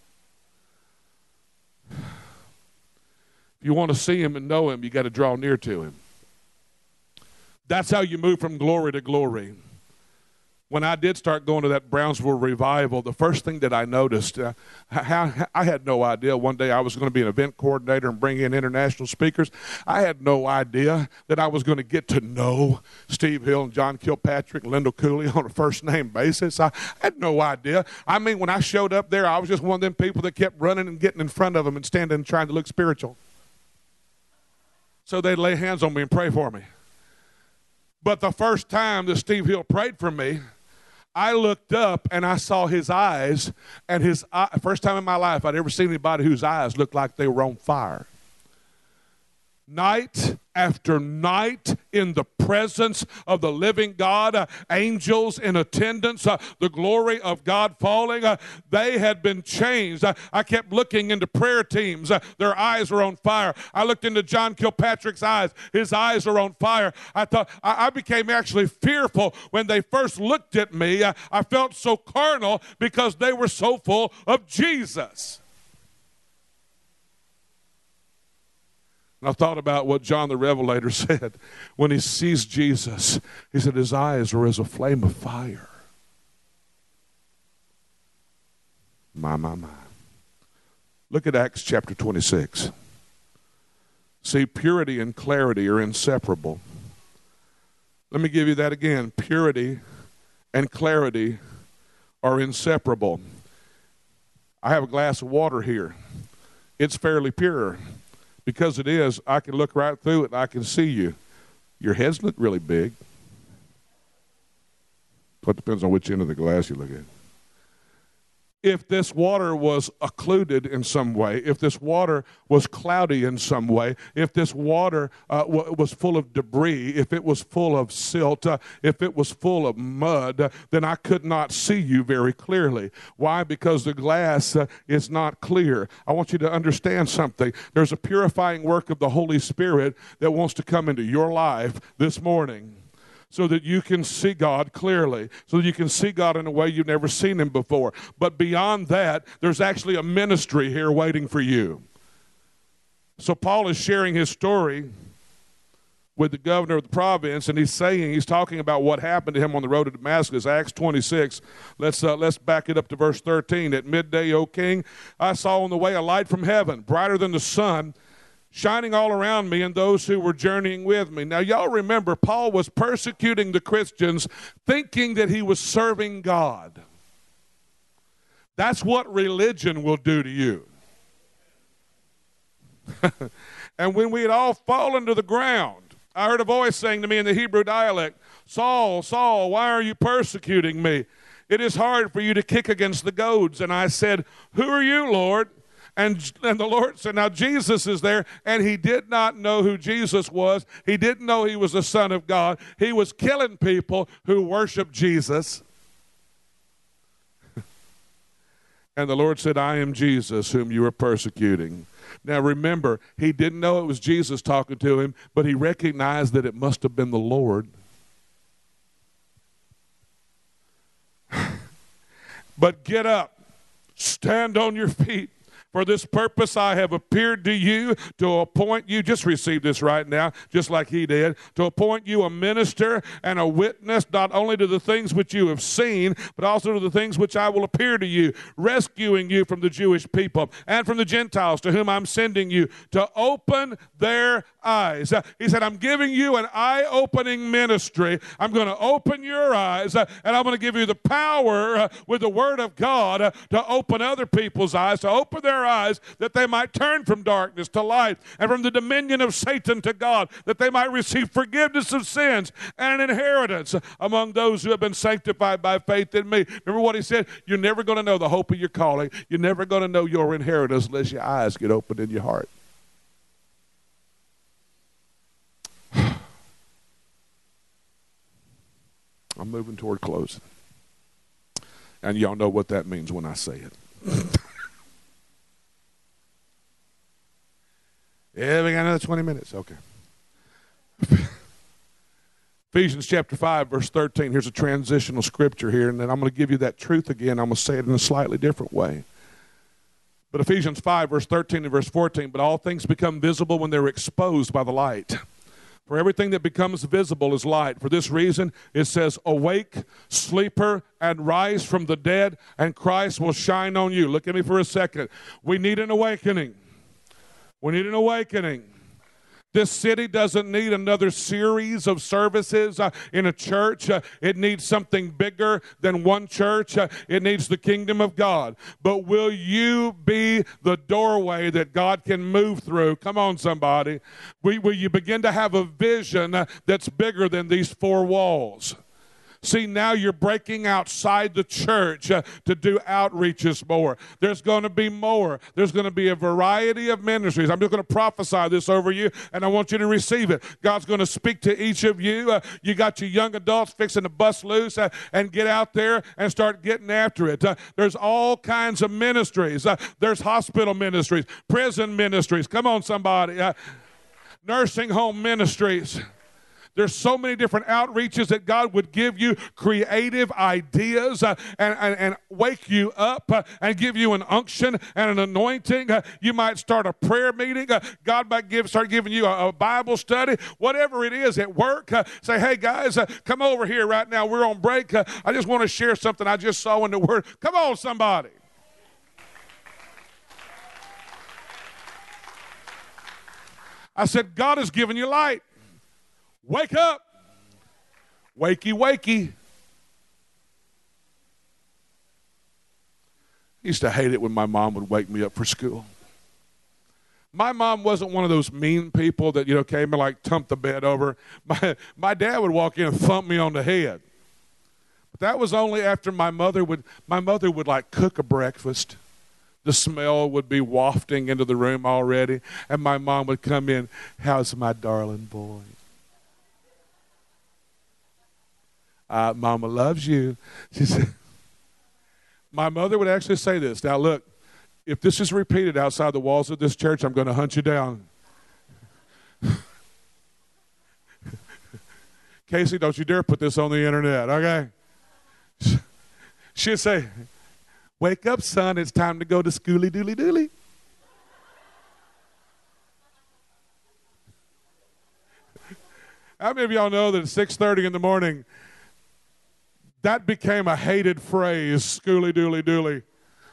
If you want to see him and know him, you got to draw near to him. That's how you move from glory to glory. When I did start going to that Brownsville revival, the first thing that I noticed, uh, I, I had no idea one day I was going to be an event coordinator and bring in international speakers. I had no idea that I was going to get to know Steve Hill and John Kilpatrick and Lyndall Cooley on a first-name basis. I had no idea. I mean, when I showed up there, I was just one of them people that kept running and getting in front of them and standing and trying to look spiritual. So they'd lay hands on me and pray for me. But the first time that Steve Hill prayed for me, I looked up and I saw his eyes, and his eye, first time in my life I'd ever seen anybody whose eyes looked like they were on fire. Night after night in the presence of the living God, uh, angels in attendance, uh, the glory of God falling, uh, they had been changed. Uh, I kept looking into prayer teams. Uh, their eyes were on fire. I looked into John Kilpatrick's eyes. His eyes are on fire. I thought, I, I became actually fearful when they first looked at me. Uh, I felt so carnal because they were so full of Jesus. And I thought about what John the Revelator said when he sees Jesus. He said his eyes were as a flame of fire. My, my, my. Look at Acts chapter twenty-six. See, purity and clarity are inseparable. Let me give you that again. Purity and clarity are inseparable. I have a glass of water here. It's fairly pure. Because it is, I can look right through it and I can see you. Your heads look really big. But it depends on which end of the glass you look at. If this water was occluded in some way, if this water was cloudy in some way, if this water uh, w- was full of debris, if it was full of silt, uh, if it was full of mud, uh, then I could not see you very clearly. Why? Because the glass uh, is not clear. I want you to understand something. There's a purifying work of the Holy Spirit that wants to come into your life this morning, so that you can see God clearly, so that you can see God in a way you've never seen him before. But beyond that, there's actually a ministry here waiting for you. So Paul is sharing his story with the governor of the province, and he's saying, he's talking about what happened to him on the road to Damascus, Acts twenty-six. Let's, uh, let's back it up to verse thirteen. At midday, O king, I saw on the way a light from heaven, brighter than the sun, shining all around me and those who were journeying with me. Now, y'all remember, Paul was persecuting the Christians, thinking that he was serving God. That's what religion will do to you. And when we had all fallen to the ground, I heard a voice saying to me in the Hebrew dialect, Saul, Saul, why are you persecuting me? It is hard for you to kick against the goads. And I said, who are you, Lord? And, and the Lord said, now Jesus is there, and he did not know who Jesus was. He didn't know he was the Son of God. He was killing people who worship Jesus. And the Lord said, I am Jesus whom you are persecuting. Now remember, he didn't know it was Jesus talking to him, but he recognized that it must have been the Lord. But get up, stand on your feet. For this purpose I have appeared to you, to appoint you, just receive this right now, just like he did, to appoint you a minister and a witness, not only to the things which you have seen, but also to the things which I will appear to you, rescuing you from the Jewish people and from the Gentiles to whom I'm sending you, to open their eyes. Uh, he said, I'm giving you an eye-opening ministry. I'm going to open your eyes, uh, and I'm going to give you the power uh, with the Word of God uh, to open other people's eyes, to open their eyes, that they might turn from darkness to light and from the dominion of Satan to God, that they might receive forgiveness of sins and an inheritance among those who have been sanctified by faith in me. Remember what he said? You're never going to know the hope of your calling. You're never going to know your inheritance unless your eyes get opened in your heart. I'm moving toward closing. And y'all know what that means when I say it. Yeah, we got another twenty minutes. Okay. Ephesians chapter five, verse thirteen. Here's a transitional scripture here, and then I'm going to give you that truth again. I'm going to say it in a slightly different way. But Ephesians five, verse thirteen and verse fourteen, but all things become visible when they're exposed by the light. For everything that becomes visible is light. For this reason, it says, awake, sleeper, and rise from the dead, and Christ will shine on you. Look at me for a second. We need an awakening. We need an awakening. This city doesn't need another series of services uh, in a church. Uh, it needs something bigger than one church. Uh, it needs the kingdom of God. But will you be the doorway that God can move through? Come on, somebody. Will, will you begin to have a vision uh, that's bigger than these four walls? See, now you're breaking outside the church uh, to do outreaches more. There's going to be more. There's going to be a variety of ministries. I'm just going to prophesy this over you, and I want you to receive it. God's going to speak to each of you. Uh, you got your young adults fixing to bust loose uh, and get out there and start getting after it. Uh, there's all kinds of ministries. Uh, there's hospital ministries, prison ministries. Come on, somebody. Uh, nursing home ministries. There's so many different outreaches that God would give you creative ideas uh, and, and, and wake you up uh, and give you an unction and an anointing. Uh, you might start a prayer meeting. Uh, God might give, start giving you a, a Bible study. Whatever it is at work, uh, say, hey, guys, uh, come over here right now. We're on break. Uh, I just want to share something I just saw in the Word. Come on, somebody. I said, God has given you light. Wake up. Wakey, wakey. I used to hate it when my mom would wake me up for school. My mom wasn't one of those mean people that, you know, came and like thumped the bed over. My, my dad would walk in and thump me on the head. But that was only after my mother would, my mother would like cook a breakfast. The smell would be wafting into the room already. And my mom would come in, how's my darling boy? Uh, Mama loves you. She said, my mother would actually say this. Now, look, if this is repeated outside the walls of this church, I'm going to hunt you down. Casey, don't you dare put this on the internet, okay? She'd say, wake up, son. It's time to go to schooly dooley dooley. How many of y'all know that at six thirty in the morning, that became a hated phrase, schooly dooley dooley?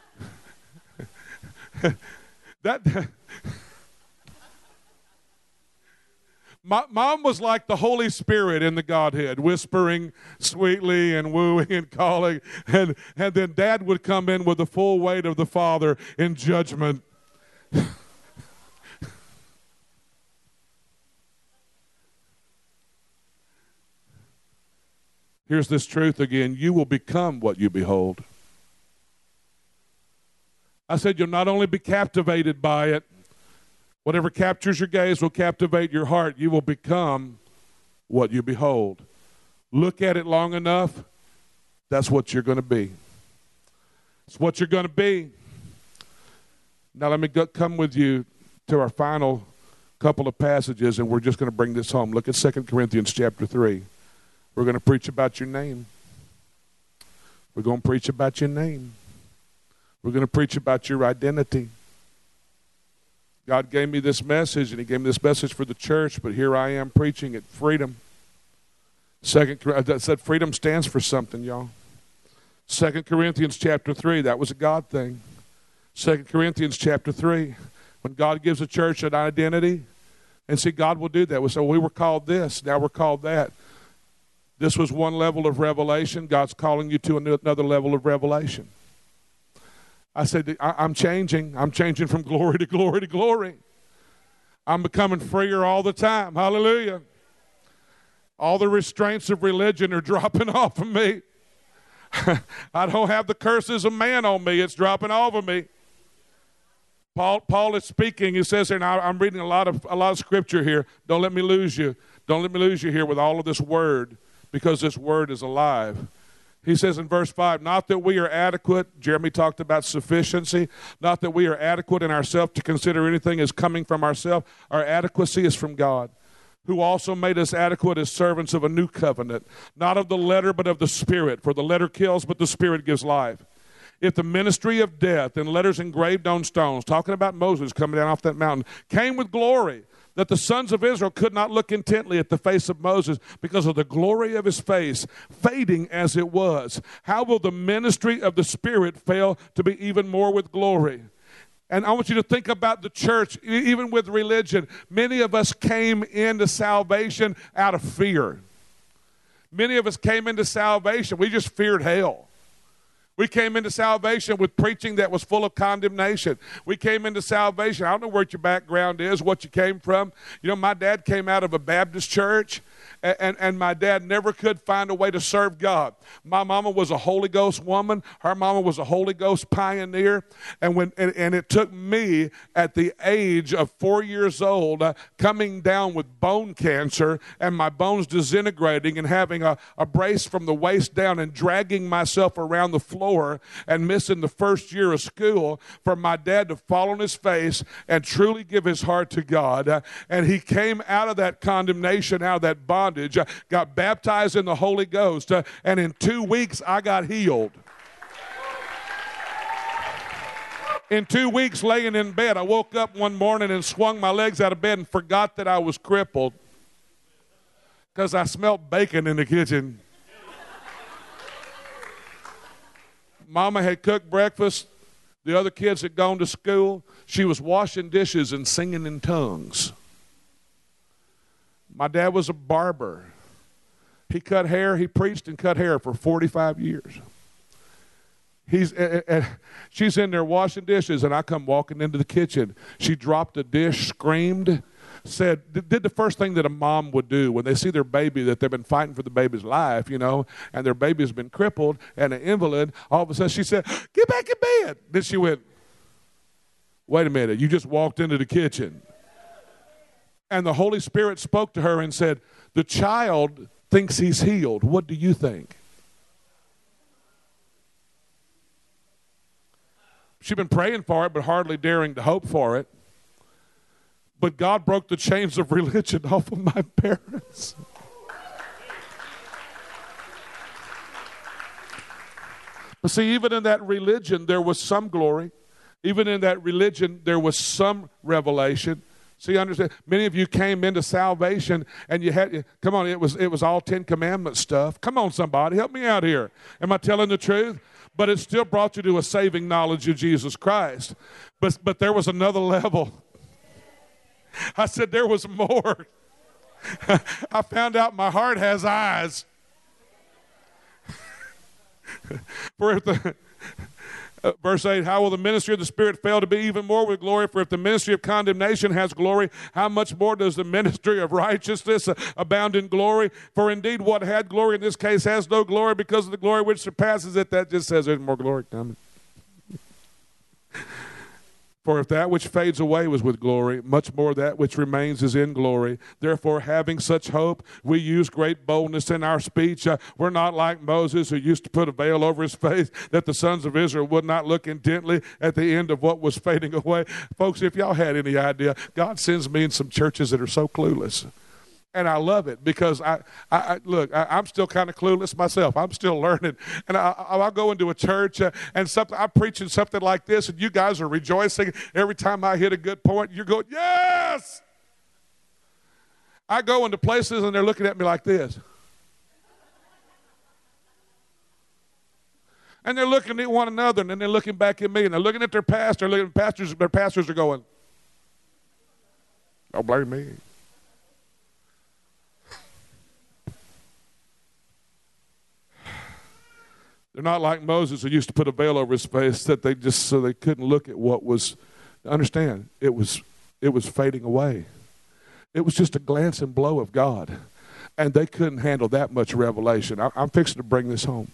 that Mom was like the Holy Spirit in the Godhead, whispering sweetly and wooing and calling. And, and then Dad would come in with the full weight of the Father in judgment. Here's this truth again. You will become what you behold. I said you'll not only be captivated by it, whatever captures your gaze will captivate your heart. You will become what you behold. Look at it long enough, that's what you're going to be. It's what you're going to be. Now let me go, come with you to our final couple of passages, and we're just going to bring this home. Look at Second Corinthians chapter three. We're going to preach about your name. We're going to preach about your name. We're going to preach about your identity. God gave me this message, and he gave me this message for the church, but here I am preaching it, freedom. Second, I said freedom stands for something, y'all. Second Corinthians chapter three, that was a God thing. Second Corinthians chapter three, when God gives a church an identity, and see, God will do that. We say, well, we were called this, now we're called that. This was one level of revelation. God's calling you to another level of revelation. I said, I'm changing. I'm changing from glory to glory to glory. I'm becoming freer all the time. Hallelujah. All the restraints of religion are dropping off of me. I don't have the curses of man on me. It's dropping off of me. Paul, Paul is speaking. He says here, now I'm reading a lot of a lot of scripture here. Don't let me lose you. Don't let me lose you here with all of this word, because this word is alive. He says in verse five, not that we are adequate. Jeremy talked about sufficiency. Not that we are adequate in ourselves to consider anything as coming from ourselves. Our adequacy is from God, who also made us adequate as servants of a new covenant, not of the letter but of the Spirit. For the letter kills, but the Spirit gives life. If the ministry of death and letters engraved on stones, talking about Moses coming down off that mountain, came with glory, that the sons of Israel could not look intently at the face of Moses because of the glory of his face, fading as it was, how will the ministry of the Spirit fail to be even more with glory? And I want you to think about the church, even with religion. Many of us came into salvation out of fear. Many of us came into salvation. We just feared hell. We came into salvation with preaching that was full of condemnation. We came into salvation. I don't know what your background is, what you came from. You know, my dad came out of a Baptist church, and, and, and my dad never could find a way to serve God. My mama was a Holy Ghost woman. Her mama was a Holy Ghost pioneer. And when and, and it took me at the age of four years old, uh, coming down with bone cancer and my bones disintegrating and having a, a brace from the waist down and dragging myself around the floor and missing the first year of school, for my dad to fall on his face and truly give his heart to God. Uh, and he came out of that condemnation, out of that bondage, uh, got baptized in the Holy Ghost, uh, and in two weeks I got healed. In two weeks laying in bed, I woke up one morning and swung my legs out of bed and forgot that I was crippled because I smelled bacon in the kitchen. Mama had cooked breakfast. The other kids had gone to school. She was washing dishes and singing in tongues. My dad was a barber. He cut hair. He preached and cut hair for forty-five years. He's, uh, uh, she's in there washing dishes, and I come walking into the kitchen. She dropped a dish, screamed, said, did the first thing that a mom would do when they see their baby, that they've been fighting for the baby's life, you know, and their baby's been crippled and an invalid. All of a sudden she said, get back in bed. Then she went, wait a minute, you just walked into the kitchen. And the Holy Spirit spoke to her and said, the child thinks he's healed. What do you think? She'd been praying for it, but hardly daring to hope for it. But God broke the chains of religion off of my parents. But see, even in that religion, there was some glory. Even in that religion, there was some revelation. See, understand? Many of you came into salvation and you had, come on, it was it was all Ten Commandments stuff. Come on, somebody, help me out here. Am I telling the truth? But it still brought you to a saving knowledge of Jesus Christ. But but there was another level. I said there was more. I found out my heart has eyes. For if the Uh, verse eight, how will the ministry of the Spirit fail to be even more with glory? For if the ministry of condemnation has glory, how much more does the ministry of righteousness uh, abound in glory? For indeed what had glory in this case has no glory because of the glory which surpasses it. That just says there's more glory coming. For if that which fades away was with glory, much more that which remains is in glory. Therefore, having such hope, we use great boldness in our speech. Uh, we're not like Moses, who used to put a veil over his face, that the sons of Israel would not look intently at the end of what was fading away. Folks, if y'all had any idea, God sends me in some churches that are so clueless. And I love it because, I, I, I look, I, I'm still kind of clueless myself. I'm still learning. And I, I'll go into a church uh, and something, I'm preaching something like this, and you guys are rejoicing. Every time I hit a good point, you're going, yes! I go into places, and they're looking at me like this. And they're looking at one another, and then they're looking back at me, and they're looking at their pastor. Looking at pastors, their pastors are going, don't blame me. They're not like Moses, who used to put a veil over his face that they just so they couldn't look at what was. Understand, it was it was fading away. It was just a glance and blow of God, and they couldn't handle that much revelation. I, I'm fixing to bring this home.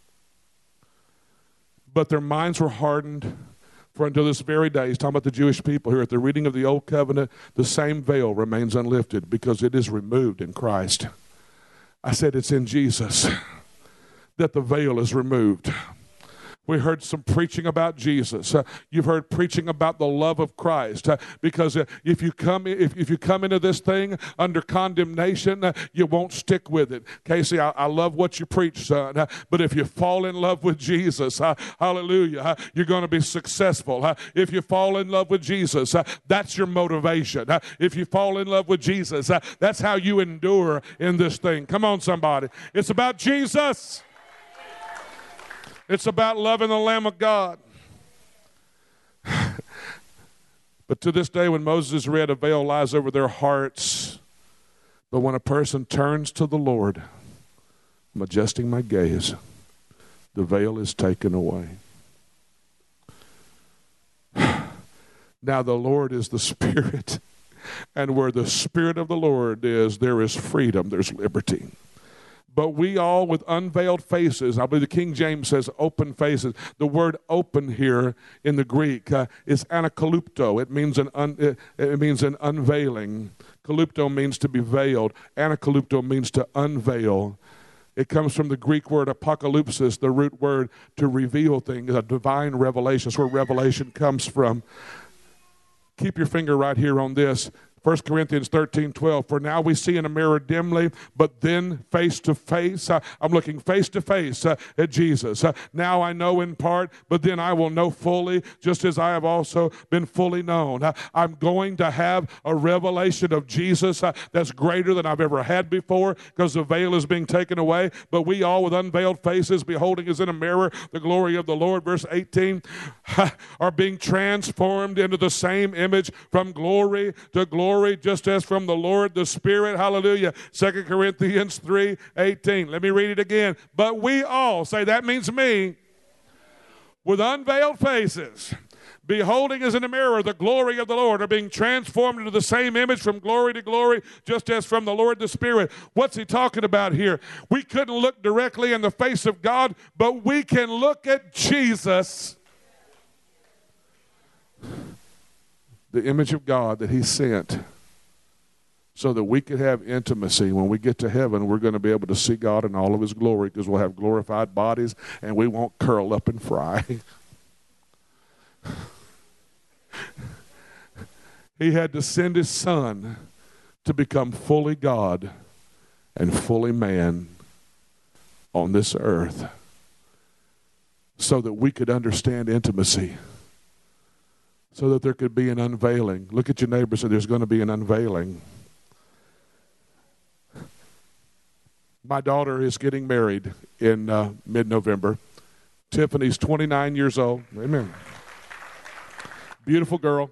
But their minds were hardened. For until this very day, he's talking about the Jewish people here, at the reading of the Old Covenant, the same veil remains unlifted because it is removed in Christ. I said it's in Jesus that the veil is removed. We heard some preaching about Jesus. Uh, you've heard preaching about the love of Christ. Uh, because uh, if you come if, if you come into this thing under condemnation, uh, you won't stick with it. Casey, I, I love what you preach, son. Uh, but if you fall in love with Jesus, uh, hallelujah, uh, you're going to be successful. Uh, if you fall in love with Jesus, uh, that's your motivation. Uh, if you fall in love with Jesus, uh, that's how you endure in this thing. Come on, somebody. It's about Jesus. It's about loving the Lamb of God. But to this day, when Moses read, a veil lies over their hearts. But when a person turns to the Lord, I'm adjusting my gaze, the veil is taken away. Now the Lord is the Spirit, and where the Spirit of the Lord is, there is freedom, there's liberty. But we all with unveiled faces, I believe the King James says open faces. The word open here in the Greek uh, is anakalypto. It means an un, it, it means an unveiling. Kalypto means to be veiled. Anakalypto means to unveil. It comes from the Greek word apocalypsis, the root word to reveal things, a divine revelation. That's where revelation comes from. Keep your finger right here on this. First Corinthians thirteen twelve, for now we see in a mirror dimly, but then face to face. Uh, I'm looking face to face uh, at Jesus. Uh, now I know in part, but then I will know fully, just as I have also been fully known. Uh, I'm going to have a revelation of Jesus uh, that's greater than I've ever had before, because the veil is being taken away. But we all with unveiled faces, beholding as in a mirror the glory of the Lord, verse eighteen, are being transformed into the same image from glory to glory, just as from the Lord the Spirit. Hallelujah. Second Corinthians three eighteen. Let me read it again. But we all, say that means me, with unveiled faces, beholding as in a mirror the glory of the Lord, are being transformed into the same image from glory to glory, just as from the Lord the Spirit. What's he talking about here? We couldn't look directly in the face of God, but we can look at Jesus, the image of God that he sent, so that we could have intimacy. When we get to heaven, we're going to be able to see God in all of his glory, because we'll have glorified bodies and we won't curl up and fry. He had to send his son to become fully God and fully man on this earth, so that we could understand intimacy, so that there could be an unveiling. Look at your neighbor and say, there's going to be an unveiling. My daughter is getting married in uh, mid-November. Tiffany's twenty-nine years old. Amen. Beautiful girl.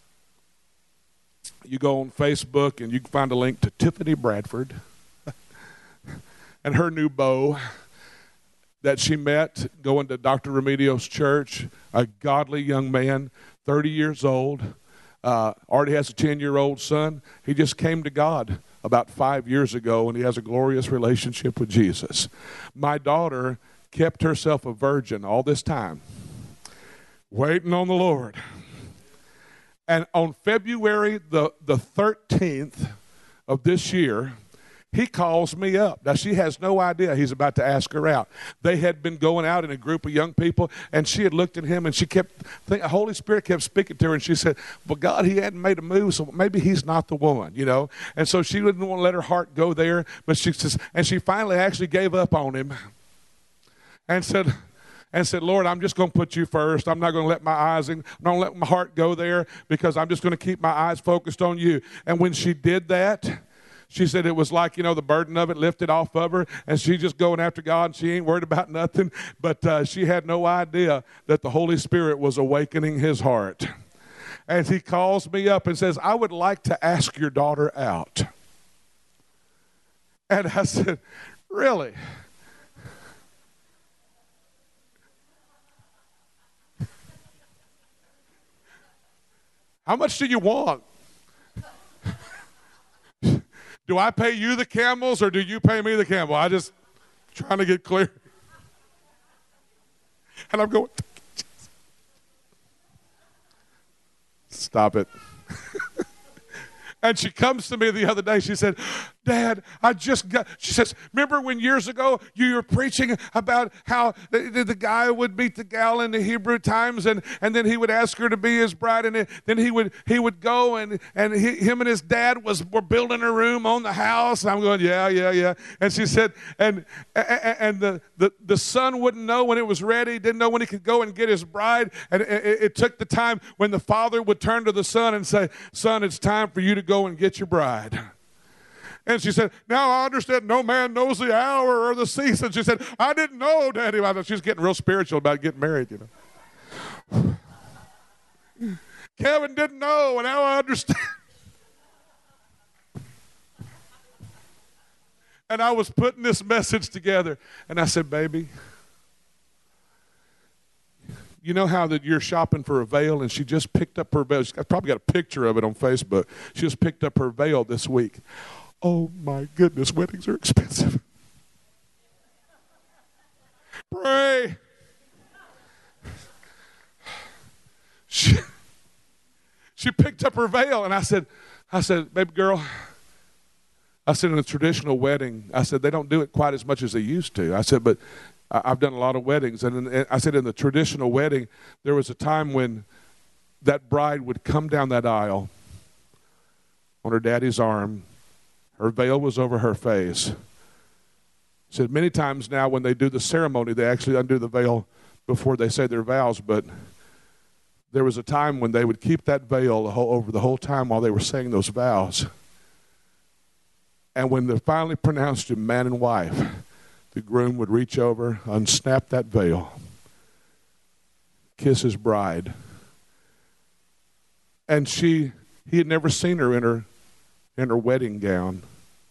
You go on Facebook and you can find a link to Tiffany Bradford and her new beau that she met going to Doctor Remedio's church, a godly young man, thirty years old, uh, already has a ten-year-old son. He just came to God about five years ago, and he has a glorious relationship with Jesus. My daughter kept herself a virgin all this time, waiting on the Lord. And on February the, the thirteenth of this year, he calls me up. Now, she has no idea he's about to ask her out. They had been going out in a group of young people, and she had looked at him, and she kept thinking, the Holy Spirit kept speaking to her, and she said, well, God, he hadn't made a move, so maybe he's not the one, you know. And so she didn't want to let her heart go there, but she says, and she finally actually gave up on him and said, and said, Lord, I'm just going to put you first. I'm not going to let my eyes, in, I'm not going to let my heart go there, because I'm just going to keep my eyes focused on you. And when she did that, she said it was like, you know, the burden of it lifted off of her, and she just going after God, and she ain't worried about nothing. But uh, she had no idea that the Holy Spirit was awakening his heart. And he calls me up and says, I would like to ask your daughter out. And I said, really? How much do you want? Do I pay you the camels, or do you pay me the camel? I just trying to get clear. And I'm going, stop it. And she comes to me the other day. She said, Dad, I just got, she says, remember when years ago you were preaching about how the, the guy would meet the gal in the Hebrew times, and, and then he would ask her to be his bride, and then he would he would go, and, and he, him and his dad was were building a room on the house. And I'm going, yeah, yeah, yeah. And she said, and and the, the, the son wouldn't know when it was ready, didn't know when he could go and get his bride. And it, it took the time when the father would turn to the son and say, son, it's time for you to go and get your bride. And she said, now I understand no man knows the hour or the season. She said, I didn't know, Daddy. She's getting real spiritual about getting married, you know. Kevin didn't know, and now I understand. And I was putting this message together, and I said, baby, you know how that you're shopping for a veil, and she just picked up her veil. She's probably got a picture of it on Facebook. She just picked up her veil this week. Oh, my goodness, weddings are expensive. Pray. She, she picked up her veil, and I said, I said, baby girl, I said, in a traditional wedding, I said, they don't do it quite as much as they used to. I said, but I've done a lot of weddings. And, in, and I said, in the traditional wedding, there was a time when that bride would come down that aisle on her daddy's arm. Her veil was over her face. She said many times now when they do the ceremony, they actually undo the veil before they say their vows, but there was a time when they would keep that veil the whole, over the whole time while they were saying those vows. And when they finally pronounced him man and wife, the groom would reach over, unsnap that veil, kiss his bride. And she, he had never seen her in her, in her wedding gown.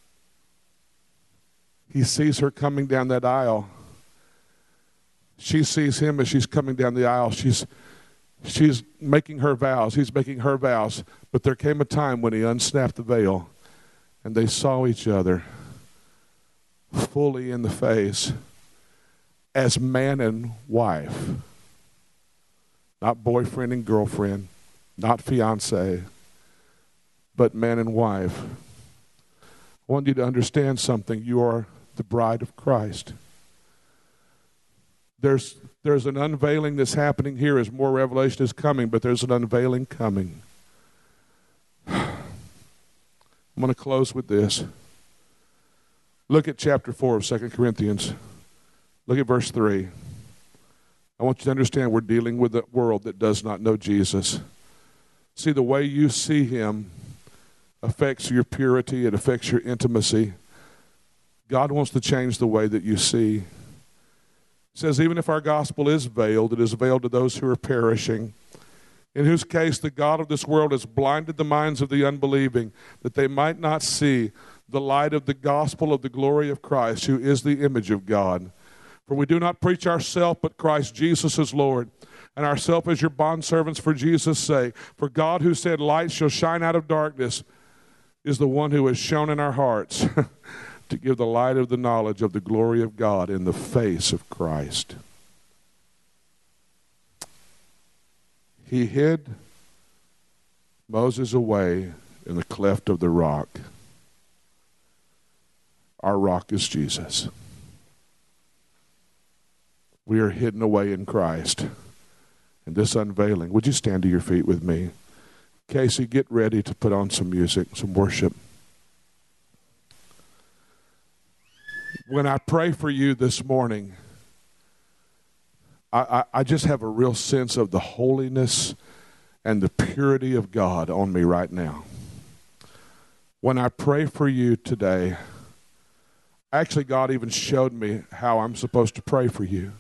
He sees her coming down that aisle. She sees him as she's coming down the aisle. She's, she's making her vows. He's making her vows. But there came a time when he unsnapped the veil, and they saw each other fully in the face as man and wife. Not boyfriend and girlfriend, not fiance, but man and wife. I want you to understand something. You are the bride of Christ. There's, there's an unveiling that's happening here as more revelation is coming, but there's an unveiling coming. I'm going to close with this. Look at chapter four of Second Corinthians. Look at verse three. I want you to understand we're dealing with a world that does not know Jesus. See, the way you see him affects your purity. It affects your intimacy. God wants to change the way that you see. It says, even if our gospel is veiled, it is veiled to those who are perishing, in whose case the God of this world has blinded the minds of the unbelieving, that they might not see the light of the gospel of the glory of Christ, who is the image of God. For we do not preach ourselves, but Christ Jesus is Lord, and ourselves as your bondservants for Jesus' sake. For God, who said, light shall shine out of darkness, is the one who has shone in our hearts to give the light of the knowledge of the glory of God in the face of Christ. He hid Moses away in the cleft of the rock. Our rock is Jesus. We are hidden away in Christ. And this unveiling, would you stand to your feet with me? Casey, get ready to put on some music, some worship. When I pray for you this morning, I, I, I just have a real sense of the holiness and the purity of God on me right now. When I pray for you today, actually God even showed me how I'm supposed to pray for you.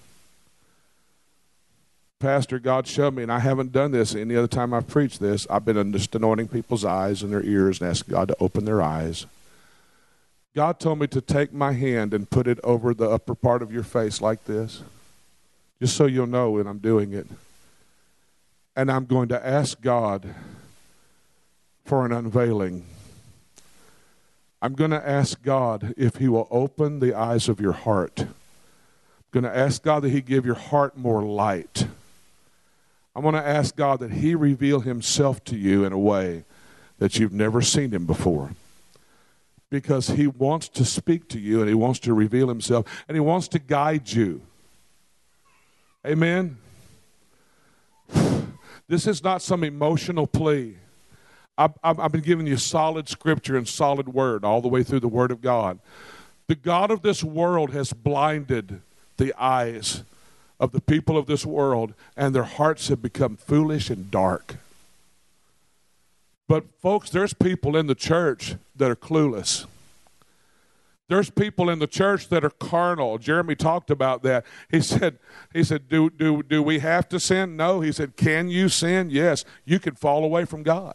Pastor, God showed me, and I haven't done this any other time I've preached this. I've been just anointing people's eyes and their ears and asking God to open their eyes. God told me to take my hand and put it over the upper part of your face like this, just so you'll know when I'm doing it. And I'm going to ask God for an unveiling. I'm going to ask God if he will open the eyes of your heart. I'm going to ask God that he give your heart more light. I'm going to ask God that he reveal himself to you in a way that you've never seen him before. Because he wants to speak to you and he wants to reveal himself and he wants to guide you. Amen? This is not some emotional plea. I've, I've been giving you solid scripture and solid word all the way through the word of God. The God of this world has blinded the eyes of the people of this world, and their hearts have become foolish and dark. But folks, there's people in the church that are clueless. There's people in the church that are carnal. Jeremy talked about that. He said, he said, do, do, do we have to sin? No. He said, can you sin? Yes. You can fall away from God.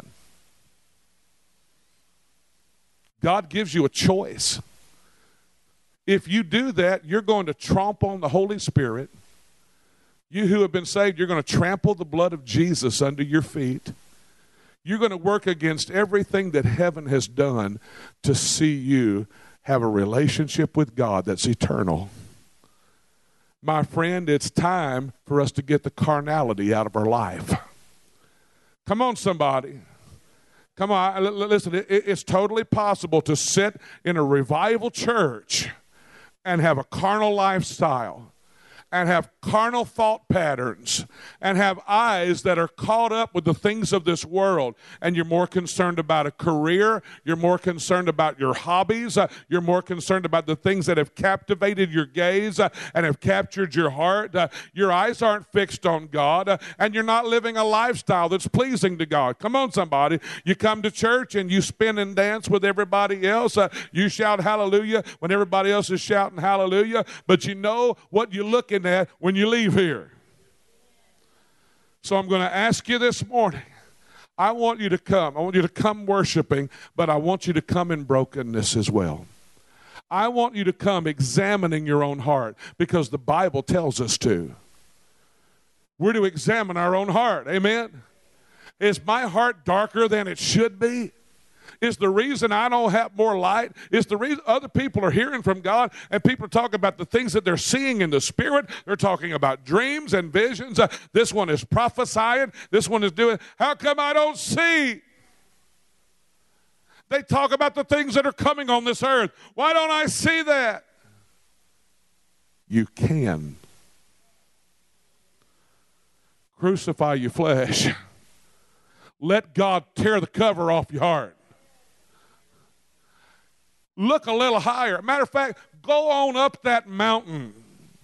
God gives you a choice. If you do that, you're going to trample on the Holy Spirit. You who have been saved, you're going to trample the blood of Jesus under your feet. You're going to work against everything that heaven has done to see you have a relationship with God that's eternal. My friend, it's time for us to get the carnality out of our life. Come on, somebody. Come on, listen, it's totally possible to sit in a revival church and have a carnal lifestyle and have carnal thought patterns and have eyes that are caught up with the things of this world, and you're more concerned about a career, you're more concerned about your hobbies, uh, you're more concerned about the things that have captivated your gaze uh, and have captured your heart, uh, your eyes aren't fixed on God, uh, and you're not living a lifestyle that's pleasing to God. Come on, somebody. You come to church and you spin and dance with everybody else. Uh, you shout hallelujah when everybody else is shouting hallelujah, but you know what you're looking at when you leave here. So I'm going to ask you this morning, I want you to come. I want you to come worshiping, but I want you to come in brokenness as well. I want you to come examining your own heart, because the Bible tells us to. We're to examine our own heart. Amen? Is my heart darker than it should be? Is the reason I don't have more light? Is the reason other people are hearing from God and people are talking about the things that they're seeing in the Spirit? They're talking about dreams and visions. Uh, this one is prophesying. This one is doing. How come I don't see? They talk about the things that are coming on this earth. Why don't I see that? You can. Crucify your flesh. Let God tear the cover off your heart. Look a little higher. Matter of fact, go on up that mountain.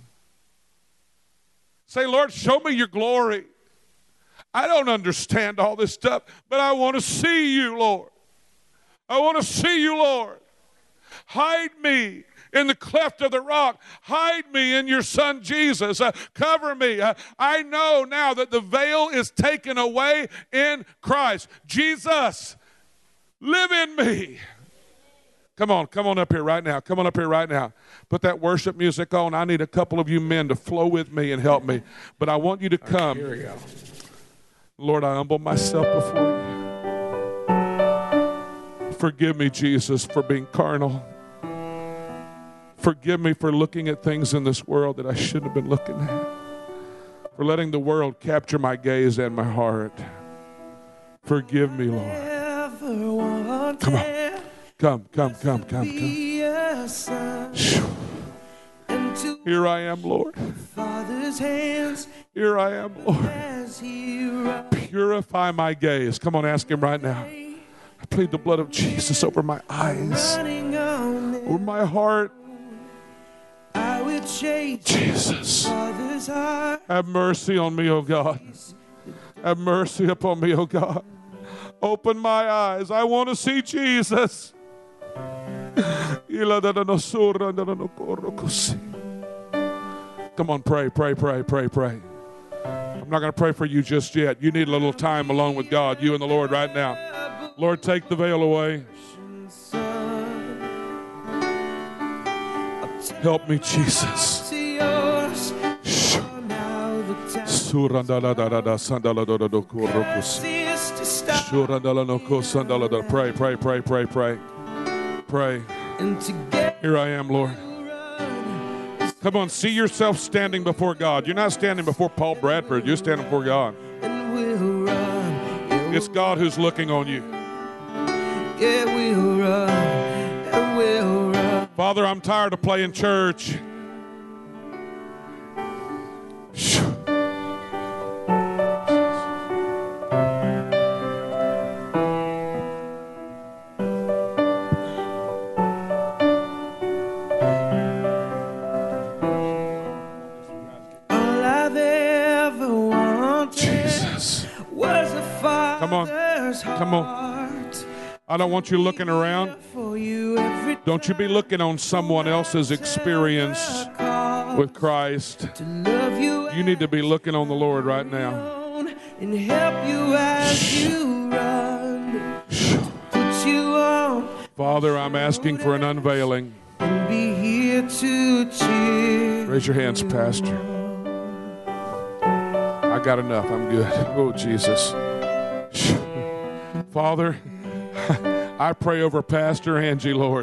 Say, Lord, show me your glory. I don't understand all this stuff, but I want to see you, Lord. I want to see you, Lord. Hide me in the cleft of the rock. Hide me in your Son Jesus. Uh, cover me. Uh, I know now that the veil is taken away in Christ. Jesus, live in me. Come on, come on up here right now. Come on up here right now. Put that worship music on. I need a couple of you men to flow with me and help me. But I want you to come. Here we go. Lord, I humble myself before you. Forgive me, Jesus, for being carnal. Forgive me for looking at things in this world that I shouldn't have been looking at. For letting the world capture my gaze and my heart. Forgive me, Lord. Come on. Come, come, come, come, come. Here I am, Lord. Here I am, Lord. Purify my gaze. Come on, ask him right now. I plead the blood of Jesus over my eyes, over my heart. Jesus, have mercy on me, oh God. Have mercy upon me, oh God. Open my eyes. I want to see Jesus. Come on, pray, pray, pray, pray, pray. I'm not going to pray for you just yet. You need a little time alone with God, you and the Lord right now. Lord, take the veil away. Help me, Jesus. Pray, pray, pray, pray, pray. Pray. Here I am, Lord. Come on, see yourself standing before God. You're not standing before Paul Bradford. You're standing before God. It's God who's looking on you. Father, I'm tired of playing church. Come on. Come on. I don't want you looking around. Don't you be looking on someone else's experience with Christ. You need to be looking on the Lord right now. And help you as you run. Put you on. Father, I'm asking for an unveiling. Be here to cheer. Raise your hands, Pastor. I got enough. I'm good. Oh, Jesus. Father, I pray over Pastor Angie, Lord.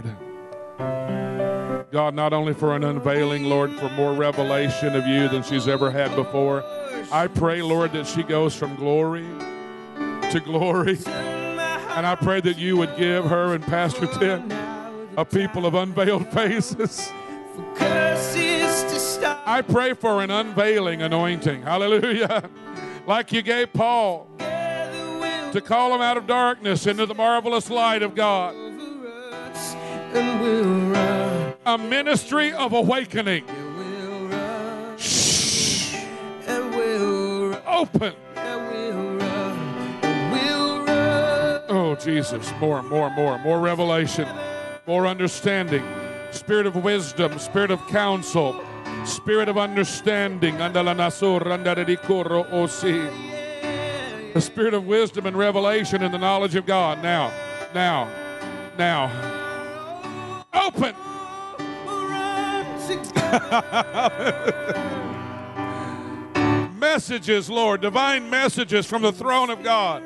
God, not only for an unveiling, Lord, for more revelation of you than she's ever had before. I pray, Lord, that she goes from glory to glory. And I pray that you would give her and Pastor Tim a people of unveiled faces. I pray for an unveiling anointing. Hallelujah. Like you gave Paul to call him out of darkness into the marvelous light of God. A ministry of awakening. Shh. Open. Oh, Jesus. More, more, more. More revelation. More understanding. Spirit of wisdom. Spirit of counsel. Spirit of understanding. The spirit of wisdom and revelation and the knowledge of God. Now, now, now. Open. Messages, Lord. Divine messages from the throne of God.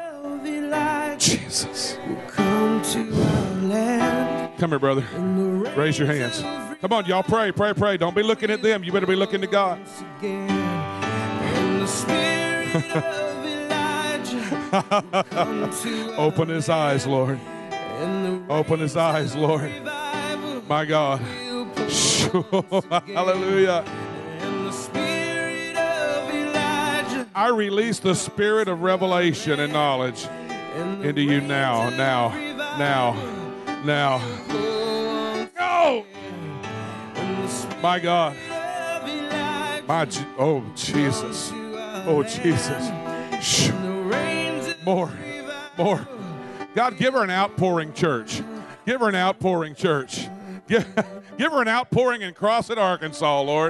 Jesus. Come here, brother. Raise your hands. Come on, y'all pray, pray, pray. Don't be looking at them. You better be looking to God. Open his eyes, Lord. Open his eyes, Lord. My God. Hallelujah. I release the spirit of revelation and knowledge into you now, now, now, now. Go! My God. My, oh, Jesus. Oh, Jesus. More, more. God, give her an outpouring church. Give her an outpouring church. Give, give her an outpouring in Crossett, Arkansas, Lord.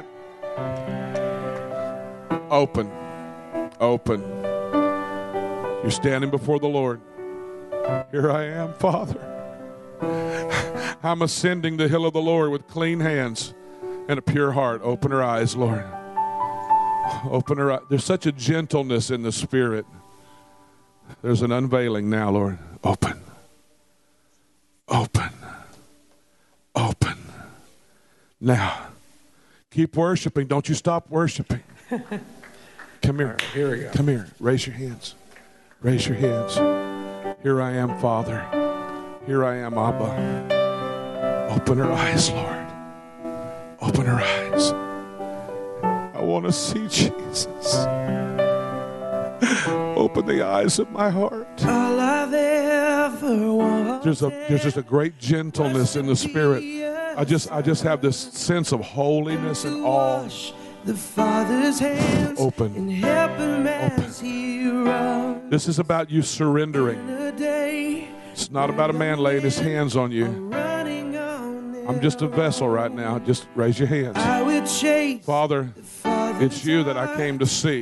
Open. Open. You're standing before the Lord. Here I am, Father. I'm ascending the hill of the Lord with clean hands and a pure heart. Open her eyes, Lord. Open her eyes. There's such a gentleness in the Spirit. There's an unveiling now, Lord. Open. Open. Open. Now. Keep worshiping. Don't you stop worshiping. Come here. Here we go. Come here. Raise your hands. Raise your hands. Here I am, Father. Here I am, Abba. Open her eyes, Lord. Open her eyes. I want to see Jesus. Open the eyes of my heart. All I've ever wanted. There's a there's just a great gentleness in the Spirit. I just I just have this sense of holiness and awe. The Father's hands open. In helping as he runs. This is about you surrendering. It's not about a man laying his hands on you. I'm just a vessel right now. Just raise your hands. Father, it's you that I came to see.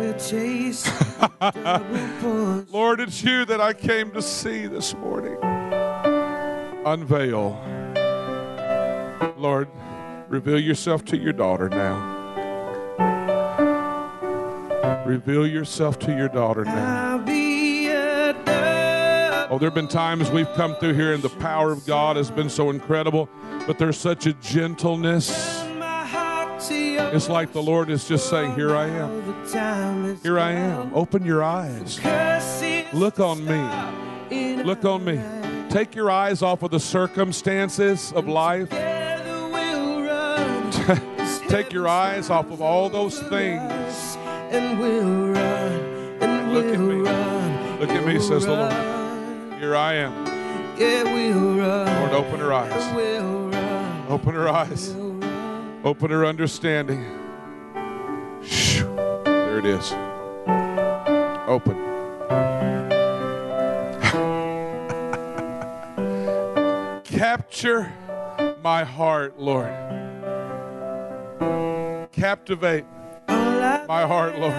Lord, it's you that I came to see this morning. Unveil. Lord, reveal yourself to your daughter now. Reveal yourself to your daughter now. Oh, there have been times we've come through here and the power of God has been so incredible, but there's such a gentleness. It's like the Lord is just saying, here I am. Here I am. Open your eyes. Look on me. Look on me. Take your eyes off of the circumstances of life. Take your eyes off of all those things. And we'll run, and we'll Look at me. Run, Look at me, says we'll the Lord. Run. Here I am. Yeah, we'll run. Lord, open her eyes. We'll run. Open her eyes. We'll run. Open her understanding. Shh. There it is. Open. Capture my heart, Lord. Captivate my heart, Lord.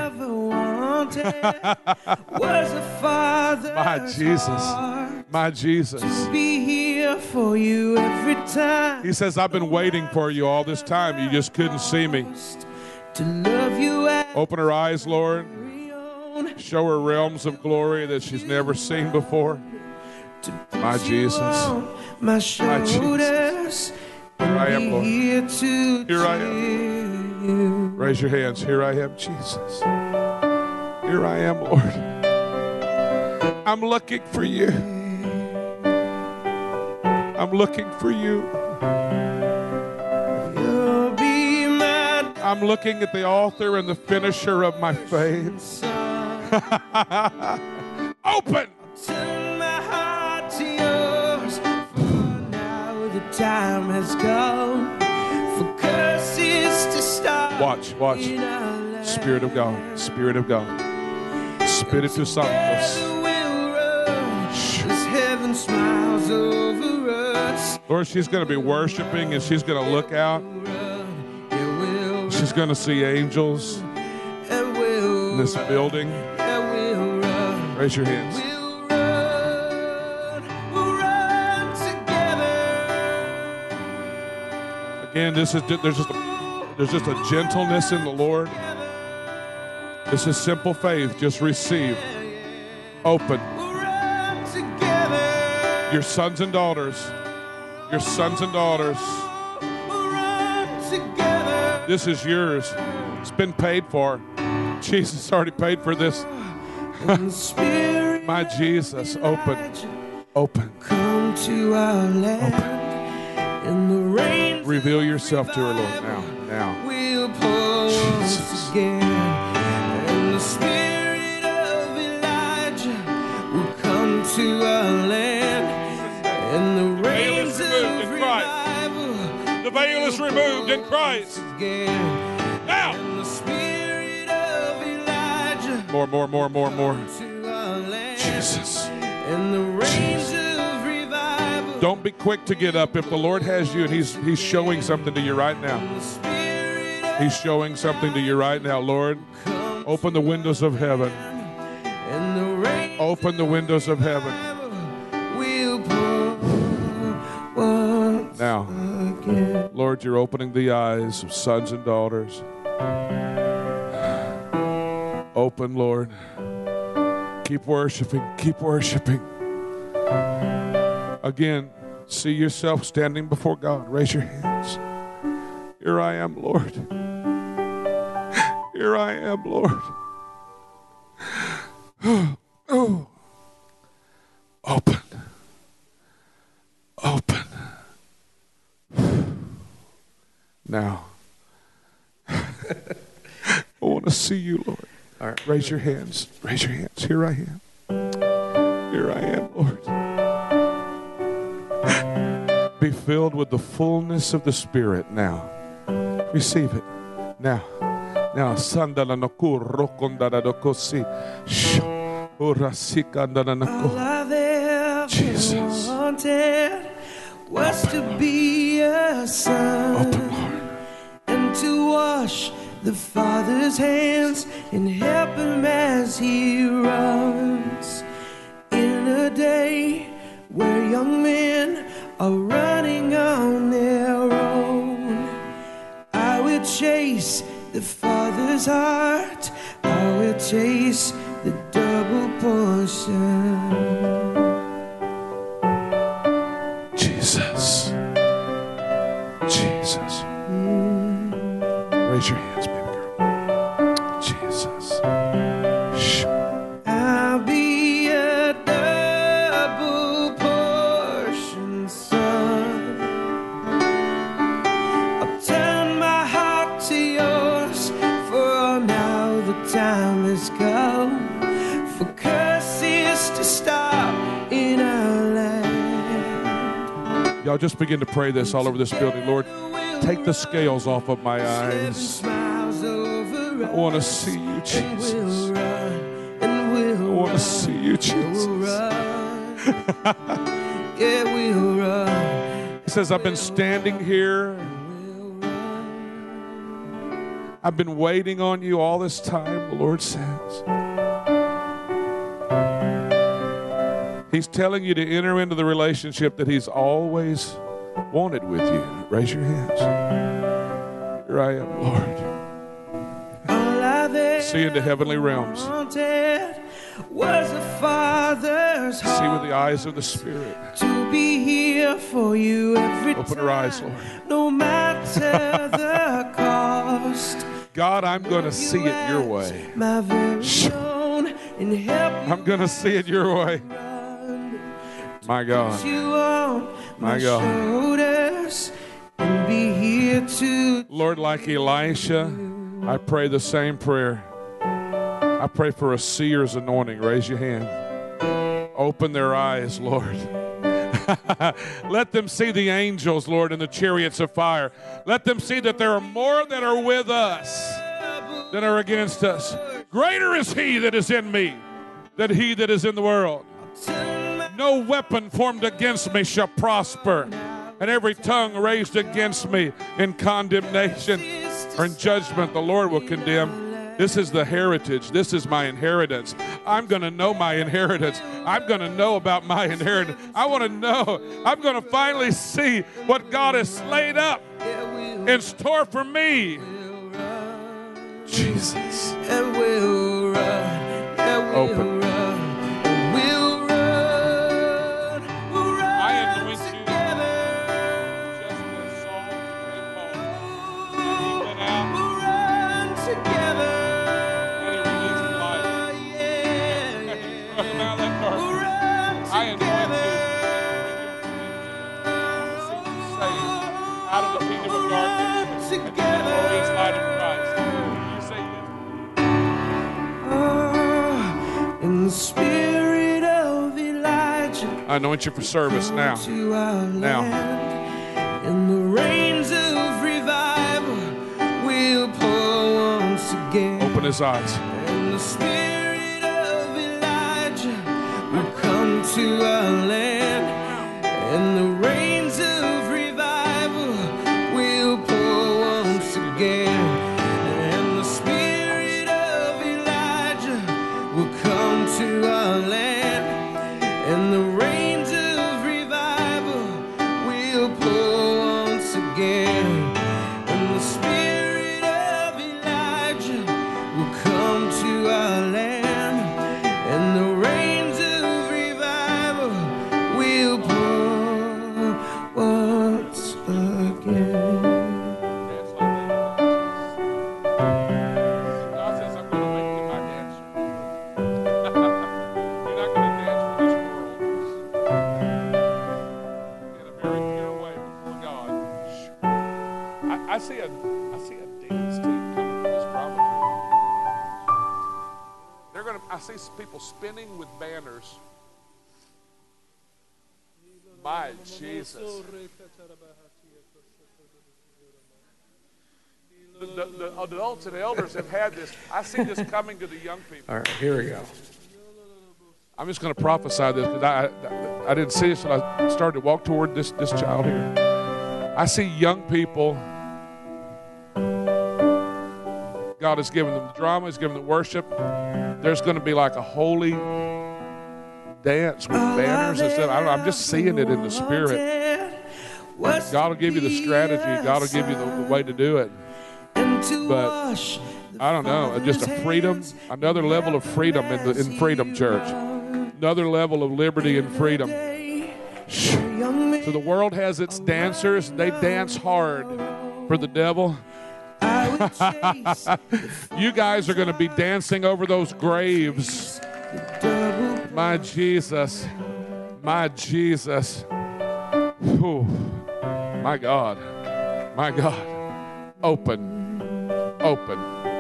My Jesus. My Jesus. To be here for you every time. He says, I've been waiting for you all this time. You just couldn't see me. To love you. Open her eyes, Lord. Show her realms of glory that she's never seen before. My Jesus. My Jesus. Here I am, Lord. Here I am. Raise your hands. Here I am, Jesus. Here I am, Lord. I'm looking for you. I'm looking for you. You'll be my I'm looking at the author and the finisher of my faith. Open. Turn my heart to yours, for now the time has come for curses to stop. Watch, watch. Spirit of God, Spirit of God. Espíritu Santo. Heaven smiles over us. Lord, she's going to be worshiping and she's going to look out. She's going to see angels in this building. Raise your hands. Again, this is there's just a, there's just a gentleness in the Lord. This is simple faith. Just receive. Open. Your sons and daughters. Your sons and daughters. This is yours. It's been paid for. Jesus already paid for this. My Jesus, open. Open. Come to our land. In the rain. Reveal yourself to her, Lord, now. Now. We'll pause again. And the spirit of Elijah will come to our land. And the rains of revival. The veil is removed in Christ. Now. And the spirit of Elijah. More, more, more, more, more. To our land. Jesus. And the rains of revival. Don't be quick to get up if the Lord has you and He's He's showing something to you right now. He's showing something to you right now, Lord. Open the windows of heaven. Open the windows of heaven. Now, Lord, you're opening the eyes of sons and daughters. Open, Lord. Keep worshiping. Keep worshiping. Again, see yourself standing before God. Raise your hands. Here I am, Lord. Here I am, Lord. Oh. Open. Open. Now. I want to see you, Lord. All right. Raise your hands. Raise your hands. Here I am. Here I am, Lord. Be filled with the fullness of the Spirit now. Receive it. Now. Now. Sandala naku rokondara dokosi. All I've ever wanted was to be a son. Open, Lord. And to wash the Father's hands and help him as he runs. In a day where young men are running on their own, I will chase the Father's heart. I will chase the double portion. Jesus. Jesus. Mm. Raise your hands, baby girl. Jesus. Shh. I'll be a double portion son. I'll turn my heart to yours, for now the time has come for curses to stop in our land. Y'all just begin to pray this all over this building. Lord, take the scales off of my eyes. I want to see you, Jesus. I want to see you, Jesus. Yeah, we'll run. He says, I've been standing here. I've been waiting on you all this time, the Lord says. He's telling you to enter into the relationship that He's always wanted with you. Raise your hands. Here I am, Lord. See into heavenly realms. Was a father's heart. See with the eyes of the Spirit. To be here for you every time. Open her eyes, Lord. No matter the cost. God, I'm going to see it your way. My very own, and help I'm going to see it your way. My God. you on My my God. shoulders and be here to Lord, like Elisha, I pray the same prayer. I pray for a seer's anointing. Raise your hand. Open their eyes, Lord. Let them see the angels, Lord, in the chariots of fire. Let them see that there are more that are with us than are against us. Greater is he that is in me than he that is in the world. No weapon formed against me shall prosper, and every tongue raised against me in condemnation or in judgment the Lord will condemn. This is the heritage. This is my inheritance. I'm going to know my inheritance. I'm going to know about my inheritance. I want to know. I'm going to finally see what God has laid up in store for me. Jesus. And we'll run, and we'll Open. run, and we'll run, we'll run I anoint you together. just as Saul and Paul. He went out We'll run together. and he released life. Yeah, Drug him out of that darkness. we'll run I anoint you together. to bring your saved out of the kingdom of darkness and the glorious light of Christ. You say yes. Oh, in the spirit of Elijah. I anoint you for service now. To our Now. land, and the rains of revival will pour once again. Open his eyes. And the spirit of Elijah will come to our land, and the rains of revival will pour once again. And the spirit of Elijah will come to our land, and the rains of revival will pour once again. And the spirit of Elijah will come to our land, and the rains of revival will pour once again. Dance like David dances. God says, I'm going to make you my dancer. You're not going to dance for this world. In a very pure way before God. I, I see a I see a dance team coming from this promontory. They're going to. I see people spinning with banners. My Jesus. The, the, the adults and elders have had this. I see this coming to the young people. All right, here we go. I'm just going to prophesy this because I, I I didn't see this when I started to walk toward this this child here. I see young people. God has given them the drama, He's given them the worship. There's going to be like a holy dance with banners and stuff. I don't know, I'm just seeing it in the spirit. God will give you the strategy. God will give you the, the way to do it. But I don't know, just a freedom, another level of freedom in the in Freedom Church, another level of liberty and freedom. So the world has its dancers; they dance hard for the devil. You guys are going to be dancing over those graves. My Jesus, my Jesus, Whew. My God, my God, open, open.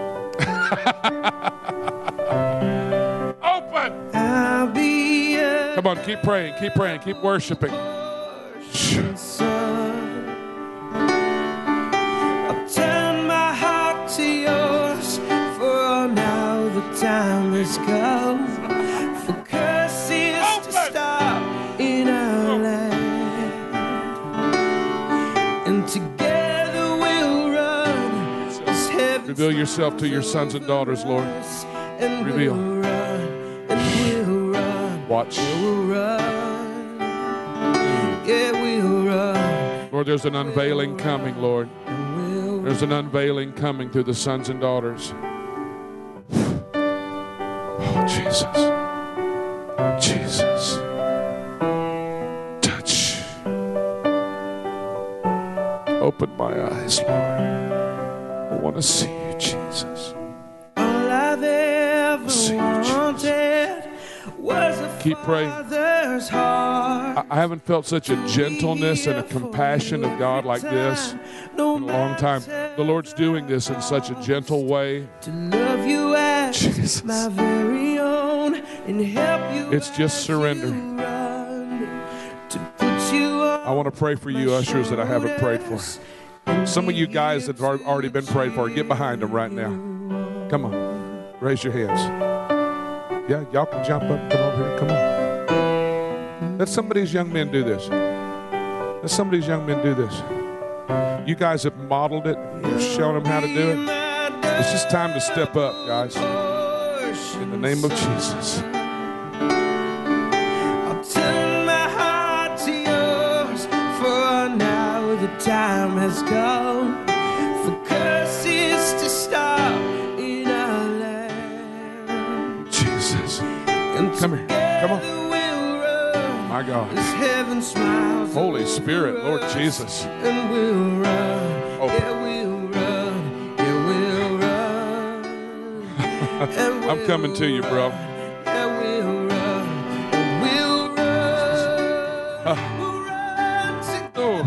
Open! I'll be a Come on, keep praying, keep praying, keep worshiping. son. I'll turn my heart to yours, for now the time has come for curses to stop in our land, and together we'll run as heaven. Reveal yourself to your sons and daughters, Lord. And Reveal. we'll run, and we'll run, Watch. we'll run, yeah, we'll run, Lord, there's an unveiling coming, Lord. and we'll There's an unveiling coming through the sons and daughters. Oh, Jesus. Jesus. Touch. Open my eyes, Lord. I want to see you, Jesus. all I've ever See you, Jesus. wanted was a Keep praying. father's heart. I, I haven't felt such a gentleness and a compassion of God like this in a long time. The Lord's doing this in such a gentle way. To love you as Jesus. my very own and help you. It's just as surrender. you run, to put you I want to pray for you ushers that I haven't prayed for. Some of you guys that have already been prayed for, get behind them right now. Come on. Raise your hands. Yeah, y'all can jump up. Come over here. Come on. Let some of these young men do this. Let some of these young men do this. You guys have modeled it. You've shown them how to do it. It's just time to step up, guys. In the name of Jesus. I'll turn my heart to yours, for now the time has come for curses to stop in our land. Jesus. And Come here. Come on. we'll run My God. as heaven smiles. Holy Spirit, Lord Jesus. And we'll run. Oh. Yeah, we'll run. Yeah, we'll run. And I'm we'll coming to you, bro. run. Yeah, we'll run. And we'll run. Uh. We'll run together. Oh.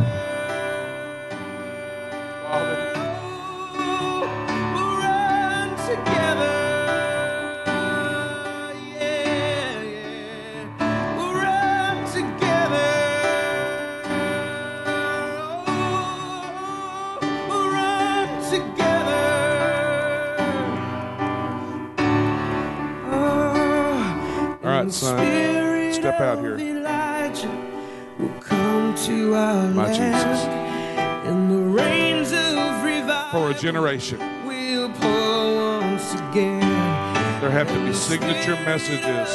Father. We'll run together. Yeah, yeah. We'll run together. Oh, we'll run together. Oh, All right, and the son. Spirit Step out of here. Elijah will come to our My land, Jesus. and the rains of revival For a generation. will pour once again. There have to be signature messages.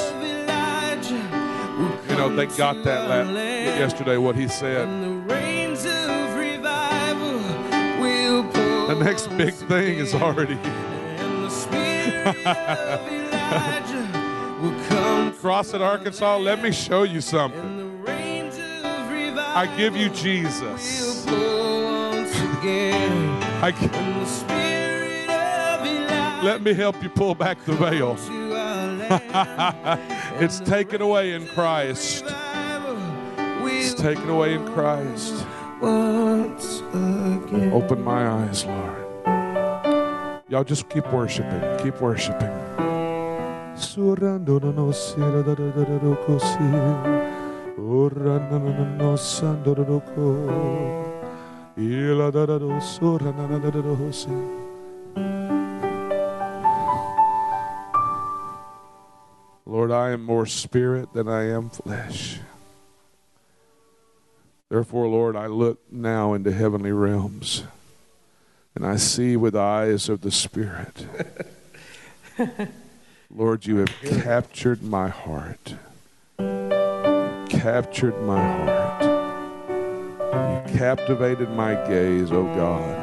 You know, they got that la- yesterday, what he said. And the rains of revival will pour The next big thing is already and the Spirit of Elijah will come. Cross at Arkansas. Let me show you something. And the rains of revival I give you will Jesus. pour once again. I gi- And the Spirit of Elijah let me help you pull back the veil. to our land. It's taken away in Christ. It's taken away in Christ. Once again. Open my eyes, Lord. Y'all just keep worshiping. Keep worshiping. Lord, I am more spirit than I am flesh. Therefore, Lord, I look now into heavenly realms, and I see with the eyes of the Spirit. Lord, you have captured my heart. You captured my heart. You captivated my gaze, oh God.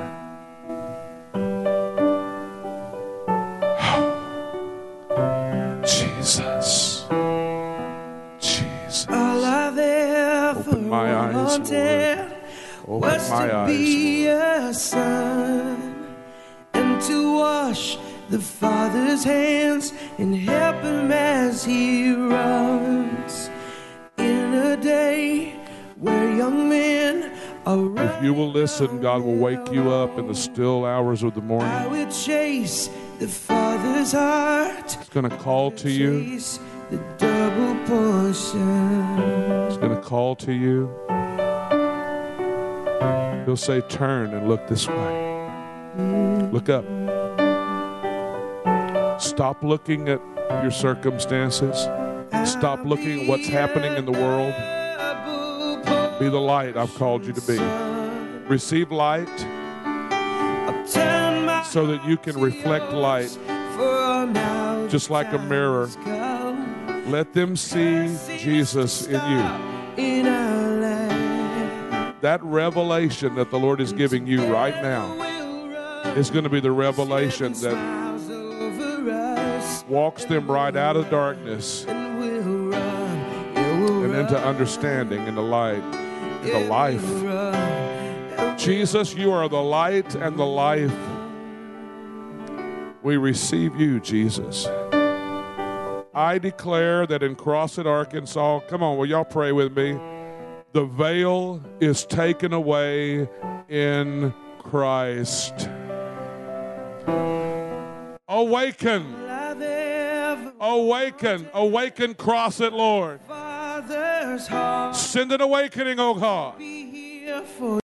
Jesus. Jesus. All I've ever Open my eyes, wanted Lord. was Open my to eyes, be Lord. a son and to wash the Father's hands and help him as he runs in a day where young men are If you will listen, God will wake you up in the still hours of the I morning. will chase the Father's heart. It's going to call to you. Chase the double portion. It's going to call to you. He'll say, turn and look this way. Look up. Stop looking at your circumstances. Stop looking at what's happening in the world. Be the light I've called you to be. Receive light so that you can reflect light just like a mirror. Let them see Jesus in you. That revelation that the Lord is giving you right now is going to be the revelation that walks them right out of darkness and into understanding and the light and the life. Jesus, you are the light and the life. We receive you, Jesus. I declare that in Crossett, Arkansas, come on, will y'all pray with me? The veil is taken away in Christ. Awaken. Awaken. Awaken, Crossett, Lord. Send an awakening, oh God.